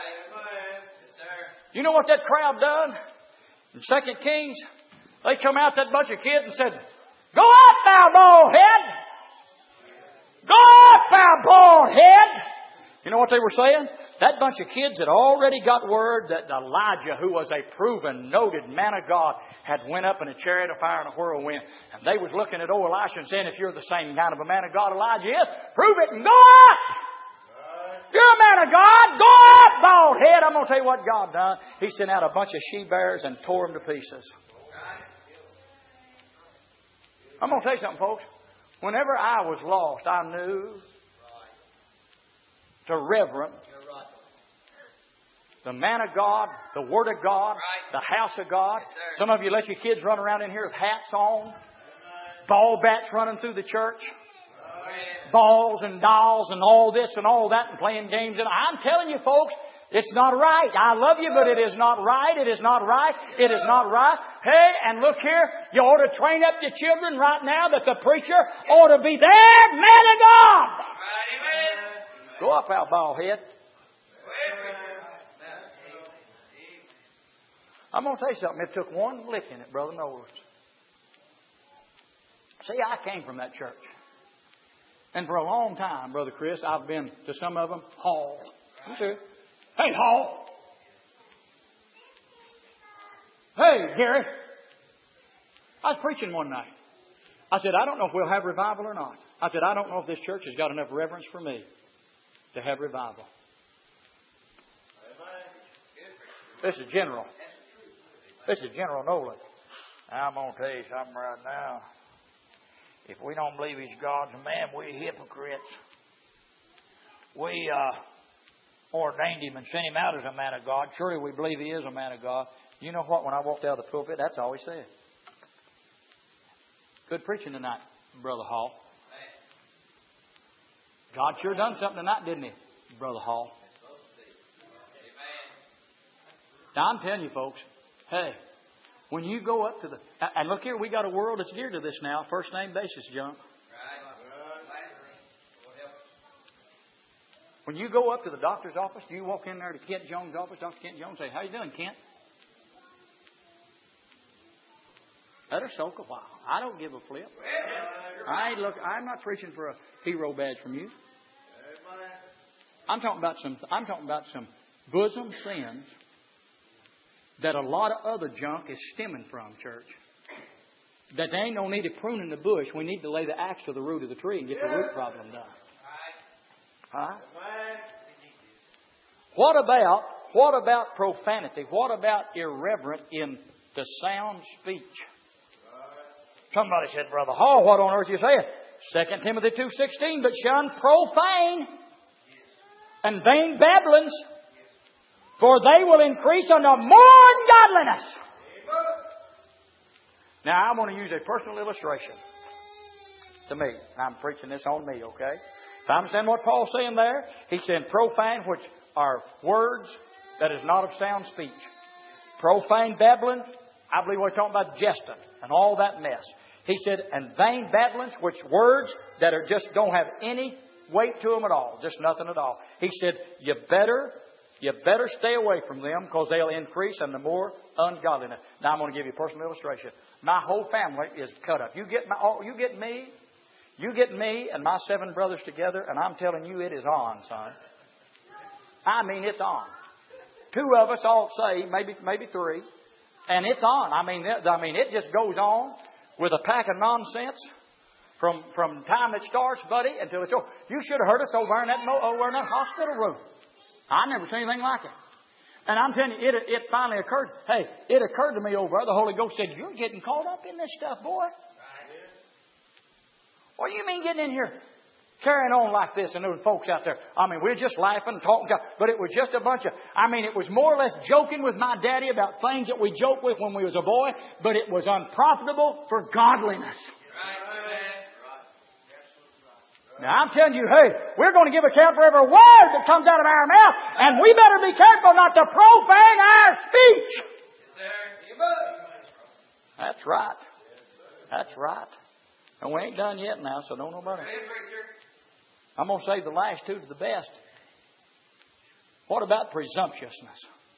A: You know what that crowd done? In Second Kings, they come out, that bunch of kids, and said, Go up, thou bald head! Go up, thou bald head! You know what they were saying? That bunch of kids had already got word that Elijah, who was a proven, noted man of God, had went up in a chariot of fire and a whirlwind. And they was looking at old Elisha and saying, if you're the same kind of a man of God Elijah is, prove it and go up! You're a man of God. Go up, bald head. I'm going to tell you what God done. He sent out a bunch of she-bears and tore them to pieces. I'm going to tell you something, folks. Whenever I was lost, I knew to reverence the man of God, the Word of God, the house of God. Some of you let your kids run around in here with hats on, ball bats running through the church. Balls and dolls and all this and all that and playing games. And I'm telling you, folks, it's not right. I love you, but it is not right. It is not right. It is not right. Hey, and look here, you ought to train up your children right now that the preacher ought to be their man of God. Go up, out bald head. I'm going to tell you something. It took one licking at Brother Nolan's. See, I came from that church. And for a long time, Brother Chris, I've been to some of them, Hall. Hey, Hall. Hey, Gary. I was preaching one night. I said, I don't know if we'll have revival or not. I said, I don't know if this church has got enough reverence for me to have revival. This is General. This is General Nolan. I'm going to tell you something right now. If we don't believe He's God's man, we're hypocrites. We uh, ordained Him and sent Him out as a man of God. Surely we believe He is a man of God. You know what? When I walked out of the pulpit, that's all He said. Good preaching tonight, Brother Hall. God sure done something tonight, didn't He, Brother Hall? Now, I'm telling you, folks, hey, when you go up to the... And look here, we got a world that's geared to this now. First name basis, John.
B: When you go up to the doctor's office, do you walk in there to Kent Jones' office, Doctor Kent Jones, and say, how you doing, Kent? Let her soak a while. I don't give a flip. I ain't look. I'm not preaching for a hero badge from you. I'm talking about some. I'm talking about some bosom sins that a lot of other junk is stemming from, church. That there ain't no need of pruning the bush. We need to lay the axe to the root of the tree and get the root problem done. Huh? What about what about profanity? What about irreverent in the sound speech? Somebody said, Brother Hall, what on earth are you saying? Second Timothy two sixteen, but shun profane and vain babblings, for they will increase unto more ungodliness. Now, I want to use a personal illustration to me. I'm preaching this on me, okay? So I understand what Paul's saying there. He's saying profane, which are words that is not of sound speech. Profane babbling, I believe we're talking about jesting and all that mess. He said, and vain babblings, which words that are just don't have any weight to them at all, just nothing at all. He said, you better, you better stay away from them because they'll increase and the more ungodliness. Now I'm going to give you a personal illustration. My whole family is cut up. You get my, oh, you get me, you get me and my seven brothers together, and I'm telling you, it is on, son. I mean, it's on. Two of us all say, maybe, maybe three, and it's on. I mean, it, I mean, it just goes on with a pack of nonsense from from time it starts, buddy, until it's over. You should have heard us over in that over in that hospital room. I never seen anything like it. And I'm telling you, it it finally occurred. Hey, it occurred to me over there. The Holy Ghost said, "You're getting caught up in this stuff, boy." What do you mean getting in here? Carrying on like this, and there were folks out there. I mean, we we're just laughing, talking, but it was just a bunch of, I mean, it was more or less joking with my daddy about things that we joked with when we was a boy, but it was unprofitable for godliness. Now, I'm telling you, hey, we're going to give account for every word that comes out of our mouth, and we better be careful not to profane our speech. That's right. That's right. And we ain't done yet now, so don't know about it. I'm going to save the last two to the best. What about presumptuousness?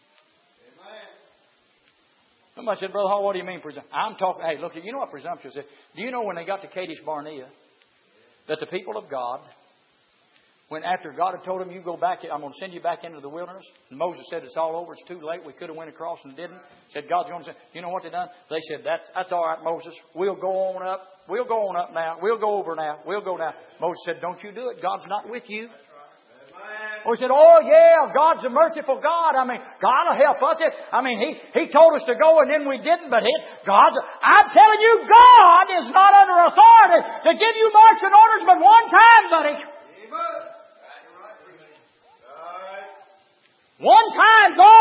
B: Somebody said, Brother Hall, what do you mean presumptuous? I'm talking, hey, look, you know what presumptuous is? Do you know when they got to Kadesh Barnea, that the people of God, when after God had told them, you go back, I'm going to send you back into the wilderness. And Moses said, it's all over, it's too late, we could have went across and didn't. Said, God's going to say, you know what they done? They said, that's, that's all right, Moses. We'll go on up. We'll go on up now. We'll go over now. We'll go now. Moses said, don't you do it. God's not with you. Or he said, oh yeah, God's a merciful God. I mean, God will help us. I mean, He He told us to go and then we didn't, but it, God's, I'm telling you, God is not under authority to give you marching orders but one time, buddy. One time, go.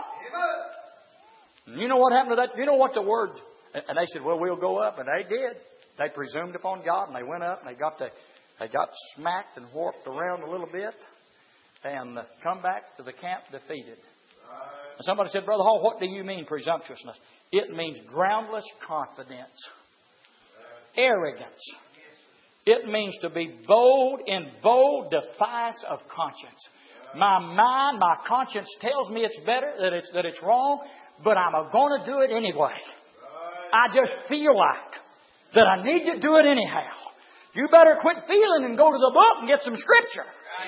B: You know what happened to that? You know what the word? And they said, well, we'll go up. And they did. They presumed upon God and they went up and they got the, they got smacked and warped around a little bit and come back to the camp defeated. And somebody said, Brother Hall, what do you mean presumptuousness? It means groundless confidence, arrogance. It means to be bold in bold defiance of conscience. My mind, my conscience tells me it's better, that it's that it's wrong, but I'm going to do it anyway. I just feel like that I need to do it anyhow. You better quit feeling and go to the book and get some scripture.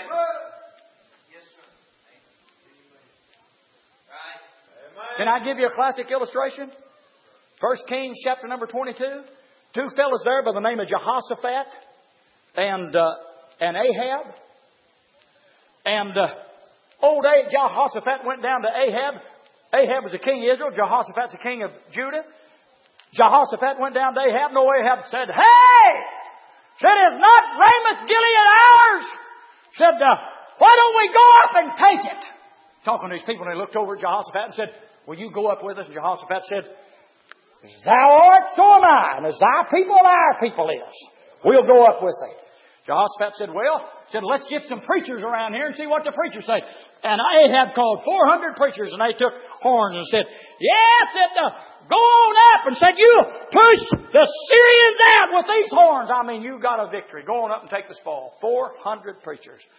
B: Can I give you a classic illustration? First Kings chapter number twenty-two. Two fellas there by the name of Jehoshaphat and uh, and Ahab. And uh, old Jehoshaphat went down to Ahab. Ahab was the king of Israel. Jehoshaphat's the king of Judah. Jehoshaphat went down to Ahab. No, Ahab said, hey! Said, is not Ramoth Gilead ours? Said, uh, why don't we go up and take it? Talking to these people, and they looked over at Jehoshaphat and said, will you go up with us? And Jehoshaphat said, as thou art, so am I. And as thy people, our people is. We'll go up with thee. Jehoshaphat said, well, said, let's get some preachers around here and see what the preachers say. And Ahab called four hundred preachers, and they took horns and said, yeah, said, uh, go on up, and said, you push the Syrians out with these horns. I mean, you got a victory. Go on up and take the spoil. four hundred preachers.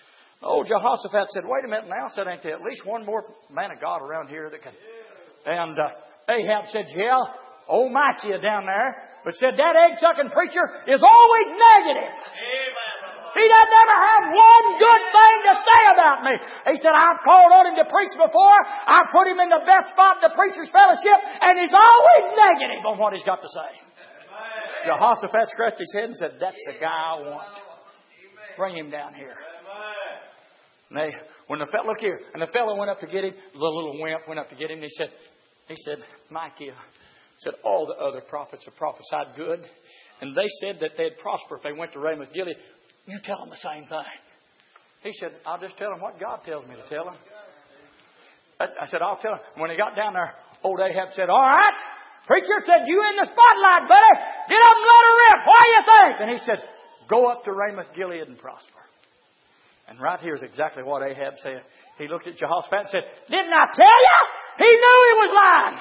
B: Old Jehoshaphat said, wait a minute now. Said, ain't there at least one more man of God around here that can... And uh, Ahab said, yeah, old Micaiah down there. But said, that egg-sucking preacher is always negative. He doesn't ever have one good thing to say about me. He said, I've called on him to preach before. I put him in the best spot in the preacher's fellowship. And he's always negative on what he's got to say. Jehoshaphat scratched his head and said, that's the guy I want. Bring him down here. And they, when the fellow, look here, and the fellow went up to get him, the little wimp went up to get him, and he said, he said, Micaiah said, all the other prophets have prophesied good. And they said that they'd prosper if they went to Ramoth Gilead. You tell them the same thing. He said, I'll just tell them what God tells me to tell them. I, I said, I'll tell them. When he got down there, old Ahab said, all right. Preacher said, you in the spotlight, buddy. Get up and let her rip. What do you think? And he said, go up to Ramoth Gilead and prosper. And right here is exactly what Ahab said. He looked at Jehoshaphat and said, didn't I tell you? He knew he was lying.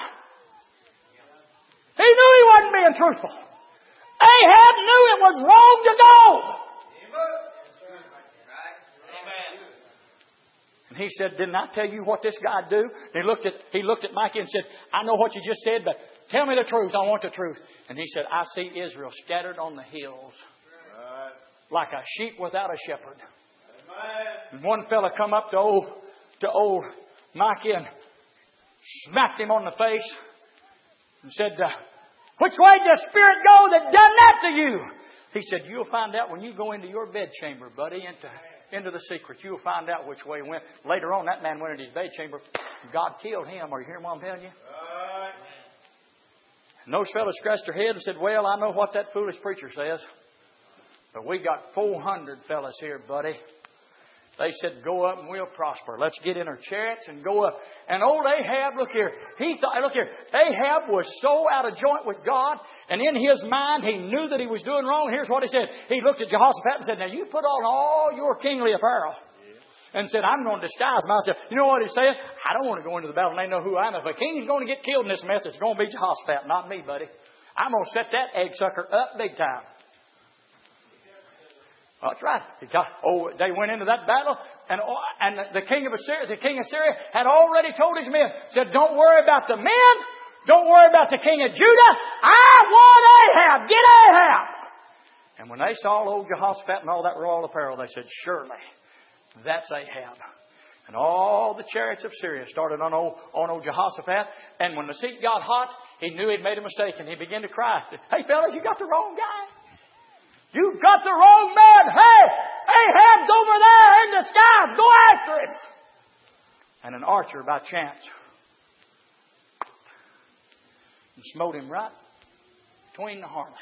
B: He knew he wasn't being truthful. Ahab knew it was wrong to go. And he said, didn't I tell you what this guy do? And he looked at he looked at Micah and said, I know what you just said, but tell me the truth. I want the truth. And he said, I see Israel scattered on the hills like a sheep without a shepherd. And one fella come up to old to old Micah and smacked him on the face and said, uh, which way did the Spirit go that done that to you? He said, you'll find out when you go into your bedchamber, buddy, into into the secret. You'll find out which way he went. Later on, that man went into his bedchamber. God killed him. Are you hearing what I'm telling you? And those fellas scratched their head and said, well, I know what that foolish preacher says. But we got four hundred fellas here, buddy. They said, go up and we'll prosper. Let's get in our chariots and go up. And old Ahab, look here. He thought, look here. Ahab was so out of joint with God. And in his mind, he knew that he was doing wrong. Here's what he said. He looked at Jehoshaphat and said, now you put on all your kingly apparel. And said, I'm going to disguise myself. You know what he said? I don't want to go into the battle and they know who I am. If a king's going to get killed in this mess, it's going to be Jehoshaphat, not me, buddy. I'm going to set that egg sucker up big time. That's right. Oh, they went into that battle, and and the king of Assyria, the king of Syria, had already told his men, said, "Don't worry about the men, don't worry about the king of Judah. I want Ahab. Get Ahab." And when they saw old Jehoshaphat and all that royal apparel, they said, "Surely, that's Ahab." And all the chariots of Syria started on old, on old Jehoshaphat. And when the seat got hot, he knew he'd made a mistake, and he began to cry, "Hey, fellas, you got the wrong guy. You got the wrong man. Hey, Ahab's over there in the skies. Go after him." And an archer, by chance, smote him right between the harness.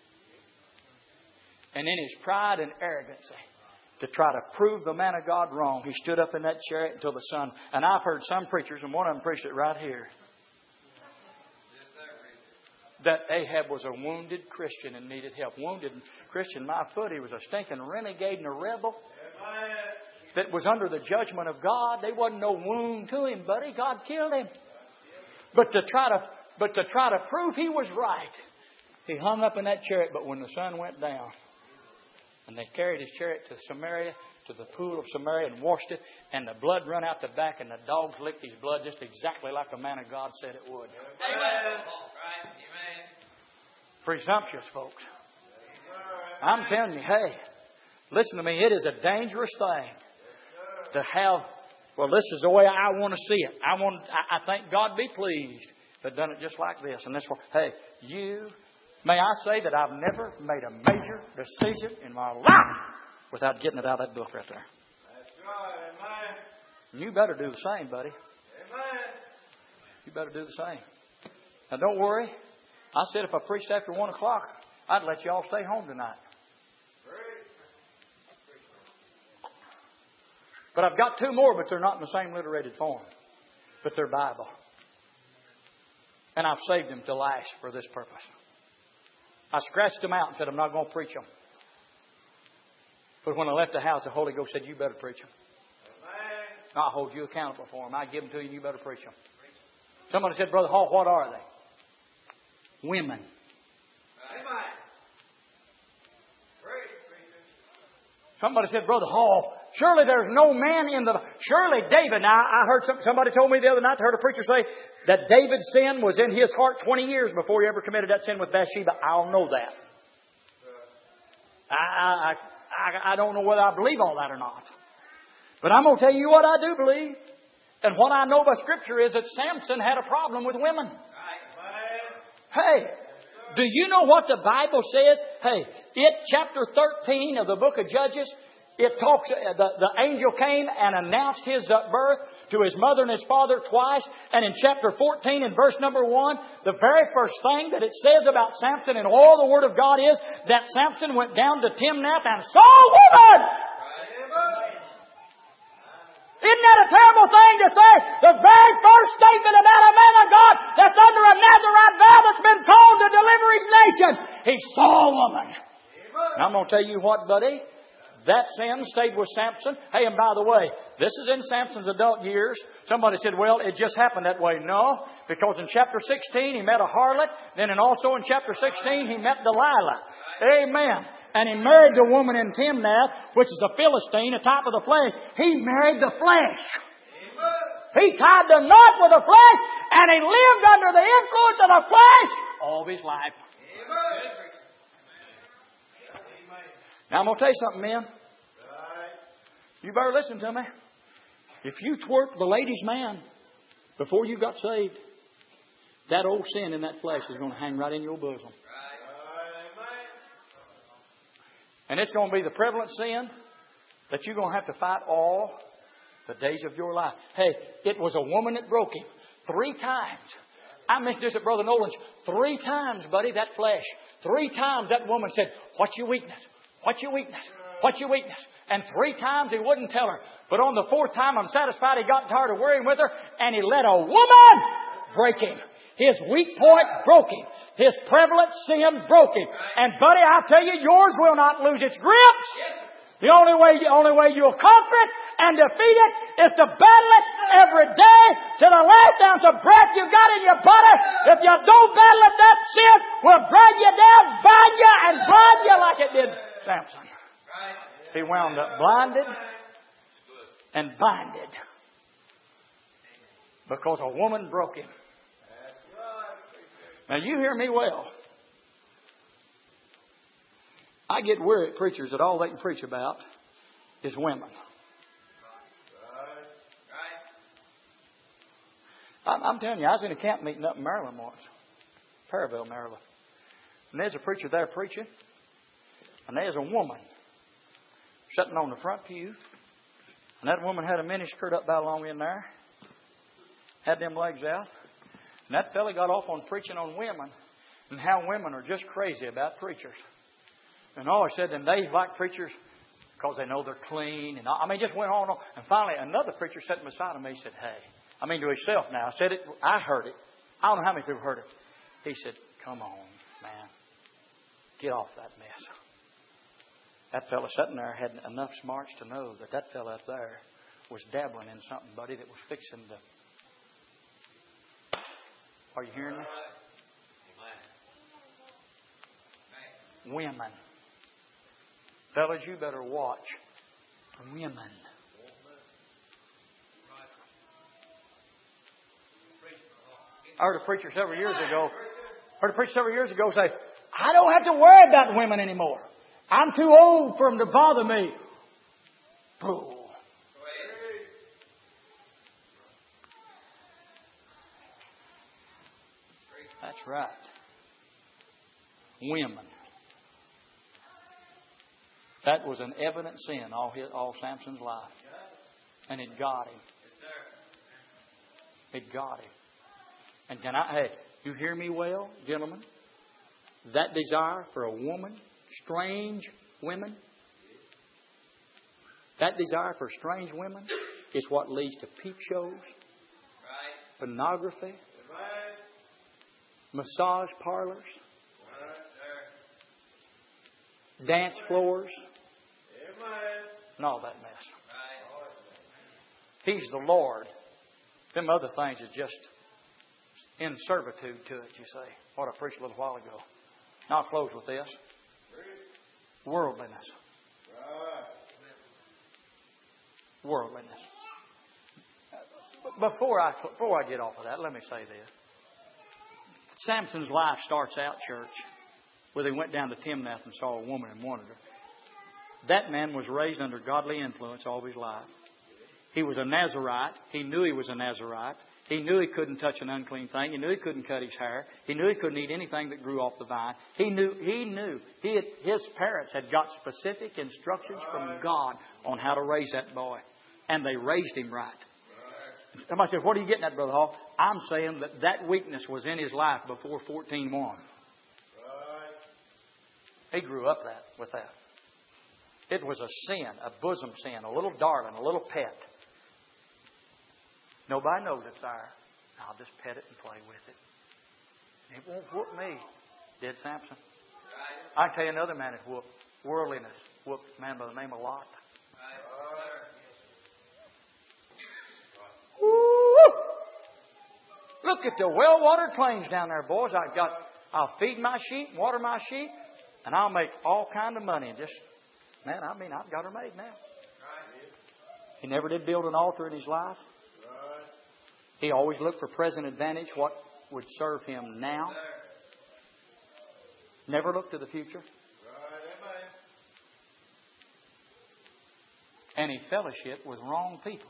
B: And in his pride and arrogancy, to try to prove the man of God wrong, he stood up in that chariot until the sun. And I've heard some preachers, and one of them preached it right here, that Ahab was a wounded Christian and needed help. Wounded Christian, my foot. He was a stinking renegade and a rebel that was under the judgment of God. There wasn't no wound to him, buddy. God killed him. But to try to, but to try to prove he was right, he hung up in that chariot. But when the sun went down, and they carried his chariot to Samaria, to the pool of Samaria, and washed it, and the blood run out the back, and the dogs licked his blood just exactly like the man of God said it would. Amen. Presumptuous folks. I'm telling you, hey, listen to me. It is a dangerous thing to have. Well, this is the way I want to see it. I want. I, I think God be pleased if I'd done it just like this. And this one, hey, you. May I say that I've never made a major decision in my life without getting it out of that book right there. That's right, amen. And you better do the same, buddy. Amen. You better do the same. Now, don't worry. I said if I preached after one o'clock, I'd let you all stay home tonight. But I've got two more, but they're not in the same literated form. But they're Bible. And I've saved them to last for this purpose. I scratched them out and said, I'm not going to preach them. But when I left the house, the Holy Ghost said, you better preach them. I'll hold you accountable for them. I give them to you and you better preach them. Somebody said, Brother Hall, what are they? Women. Somebody said, Brother Hall, surely there's no man in the... Surely David... Now, I heard some, somebody told me the other night, I heard a preacher say that David's sin was in his heart twenty years before he ever committed that sin with Bathsheba. I don't know that. I, I, I, I don't know whether I believe all that or not. But I'm going to tell you what I do believe. And what I know by Scripture is that Samson had a problem with women. Hey, do you know what the Bible says? Hey, it chapter thirteen of the book of Judges, it talks, the, the angel came and announced his birth to his mother and his father twice. And in chapter fourteen in verse number one, the very first thing that it says about Samson in all the Word of God is that Samson went down to Timnath and saw a woman. Isn't that a terrible thing to say? The very first statement about a man of God that's under a Nazarite vow that's been called to deliver his nation. He saw a woman. Now I'm going to tell you what, buddy. That sin stayed with Samson. Hey, and by the way, this is in Samson's adult years. Somebody said, well, it just happened that way. No, because in chapter sixteen, he met a harlot. Then and also in chapter sixteen, he met Delilah. Amen. And he married the woman in Timnath, which is a Philistine, a type of the flesh. He married the flesh. He tied the knot with the flesh, and he lived under the influence of the flesh all of his life. Now, I'm going to tell you something, men. You better listen to me. If you twerked the ladies' man before you got saved, that old sin in that flesh is going to hang right in your bosom. And it's going to be the prevalent sin that you're going to have to fight all the days of your life. Hey, it was a woman that broke him three times. I mentioned this at Brother Nolan's. Three times, buddy, that flesh. Three times that woman said, what's your weakness? What's your weakness? What's your weakness? And three times he wouldn't tell her. But on the fourth time, I'm satisfied he got tired of worrying with her, and he let a woman break him. His weak point broke him. His prevalent sin broke him. And buddy, I tell you, yours will not lose its grips. The only way, the only way you'll conquer it and defeat it is to battle it every day to the last ounce of breath you got in your body. If you don't battle it, that sin will drag you down, bind you, and blind you like it did Samson. He wound up blinded and binded because a woman broke him. Now, you hear me well. I get weary at preachers that all they can preach about is women. I'm, I'm telling you, I was in a camp meeting up in Maryland once. Perryville, Maryland. And there's a preacher there preaching. And there's a woman sitting on the front pew. And that woman had a mini skirt up by along in there. Had them legs out. And that fella got off on preaching on women and how women are just crazy about preachers. And all he said, and they like preachers because they know they're clean. And I mean, just went on and on. And finally, another preacher sitting beside him, he said, hey, I mean to himself now. I said it, I heard it. I don't know how many people heard it. He said, come on, man. Get off that mess. That fella sitting there had enough smarts to know that that fella up there was dabbling in something, buddy, that was fixing to... Are you hearing me? Women. Fellas, you better watch women. I heard a preacher several years ago, heard a preacher several years ago say, I don't have to worry about women anymore. I'm too old for them to bother me. Fool. That's right. Women. That was an evident sin all his, all Samson's life. And it got him. It got him. And can I, hey, you hear me well, gentlemen? That desire for a woman, strange women, that desire for strange women is what leads to peep shows, pornography, massage parlors, dance floors, and all that mess. He's the Lord. Them other things is just in servitude to it, you say. What I preached a little while ago. Now I'll close with this. Worldliness. Worldliness. Before I, before I get off of that, let me say this. Samson's life starts out, church, where they went down to Timnath and saw a woman and wanted her. That man was raised under godly influence all his life. He was a Nazarite. He knew he was a Nazarite. He knew he couldn't touch an unclean thing. He knew he couldn't cut his hair. He knew he couldn't eat anything that grew off the vine. He knew, he knew. He had, his parents had got specific instructions from God on how to raise that boy. And they raised him right. Somebody said, what are you getting at, Brother Hall? I'm saying that that weakness was in his life before fourteen one. He grew up that with that. It was a sin, a bosom sin, a little darling, a little pet. Nobody knows it's there. I'll just pet it and play with it. It won't whoop me. Did Samson? I can tell you another man that whooped. Worldliness whooped a man by the name of Lot. Look at the well-watered plains down there, boys. I got, I'll feed my sheep, water my sheep, and I'll make all kind of money. And just, man, I mean, I've got her made now. He never did build an altar in his life. He always looked for present advantage, what would serve him now. Never looked to the future. And he fellowshiped with wrong people.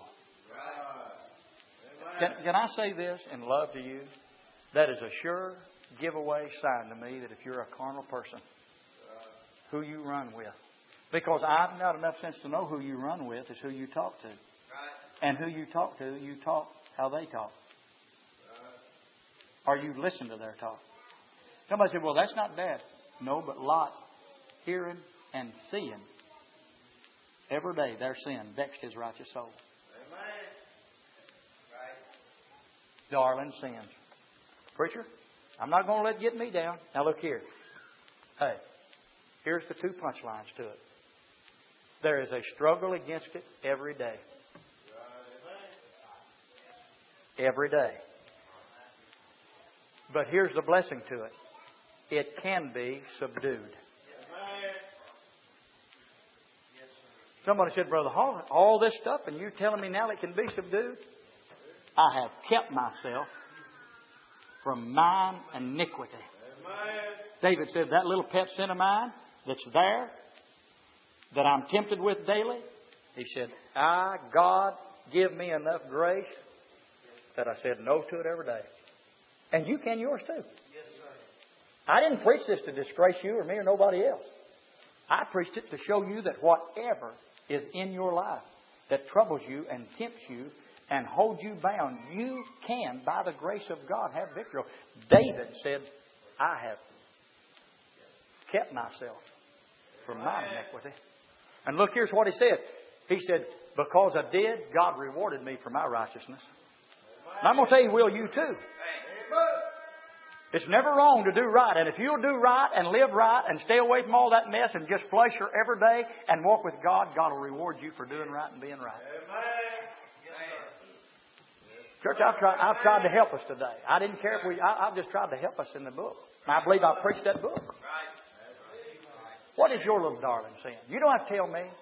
B: Can, can I say this in love to you? That is a sure giveaway sign to me that if you're a carnal person, who you run with. Because I've got enough sense to know who you run with is who you talk to. And who you talk to, you talk how they talk. Or you listen to their talk. Somebody said, well, that's not bad. No, but Lot, hearing and seeing every day their sin vexed his righteous soul. Darling sins. Preacher, I'm not going to let it get me down. Now look here. Hey, here's the two punchlines to it. There is a struggle against it every day. Every day. But here's the blessing to it. It can be subdued. Somebody said, Brother Hall, all this stuff and you telling me now it can be subdued? I have kept myself from mine iniquity. David said, that little pet sin of mine that's there, that I'm tempted with daily, he said, I, God, give me enough grace that I said no to it every day. And you can yours too. I didn't preach this to disgrace you or me or nobody else. I preached it to show you that whatever is in your life that troubles you and tempts you and holds you bound, you can, by the grace of God, have victory. David said, I have kept myself from my iniquity. And look, here's what he said. He said, because I did, God rewarded me for my righteousness. And I'm going to tell you, will you too? It's never wrong to do right. And if you'll do right and live right and stay away from all that mess and just flush her every day and walk with God, God will reward you for doing right and being right. Church, I've tried, I've tried to help us today. I didn't care if we, I, I've just tried to help us in the book. And I believe I preached that book. What is your little darling sin? You don't have to tell me.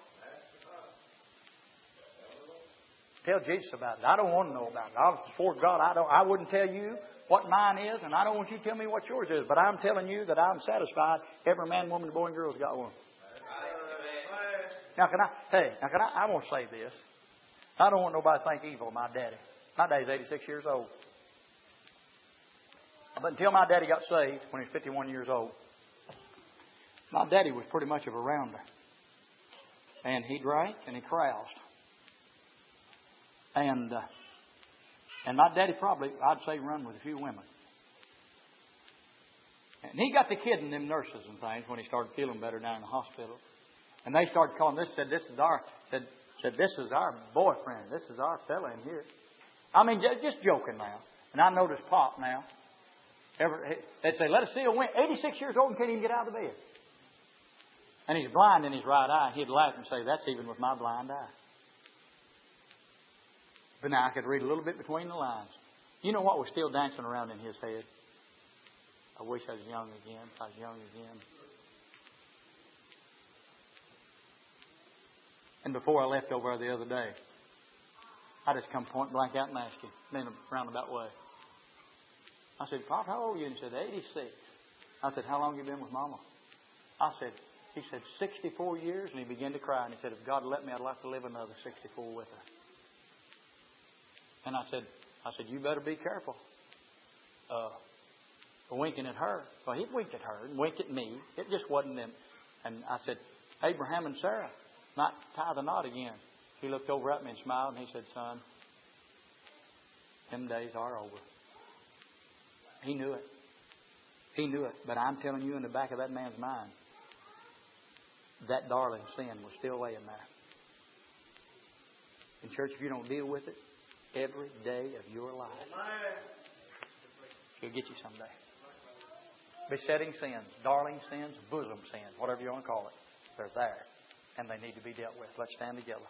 B: Tell Jesus about it. I don't want to know about it. I, before God, I don't. I wouldn't tell you what mine is, and I don't want you to tell me what yours is. But I'm telling you that I'm satisfied. Every man, woman, boy, and girl's got one. Now, can I? Hey, now can I? I want to say this. I don't want nobody to think evil of my daddy. My daddy's eighty-six years old. But until my daddy got saved when he was fifty-one years old, my daddy was pretty much of a rounder. And he drank and he caroused. And uh, and my daddy probably, I'd say, run with a few women. And he got to kidding them nurses and things when he started feeling better down in the hospital. And they started calling this, said, this is our, said, said, this is our boyfriend. This is our fella in here. I mean, just joking now. And I noticed Pop now. Ever, they'd say, let us see a win. eighty-six years old and can't even get out of the bed. And he's blind in his right eye. And he'd laugh and say, that's even with my blind eye. But now I could read a little bit between the lines. You know what was still dancing around in his head? I wish I was young again. If I was young again. And before I left over the other day, I just come point blank out and ask him in a roundabout way. I said, Pop, how old are you? And he said, eighty-six. I said, how long have you been with Mama? I said, he said, sixty-four years. And he began to cry. And he said, if God let me, I'd like to live another sixty-four with her. And I said, I said, you better be careful. Uh, winking at her. Well, he winked at her and winked at me. It just wasn't them. And I said, Abraham and Sarah, not tie the knot again. He looked over at me and smiled, and he said, son, them days are over. He knew it. He knew it. But I'm telling you, in the back of that man's mind, that darling sin was still laying there. In church, if you don't deal with it every day of your life, he'll get you someday. Besetting sins, darling sins, bosom sins, whatever you want to call it. They're there, and they need to be dealt with. Let's stand together.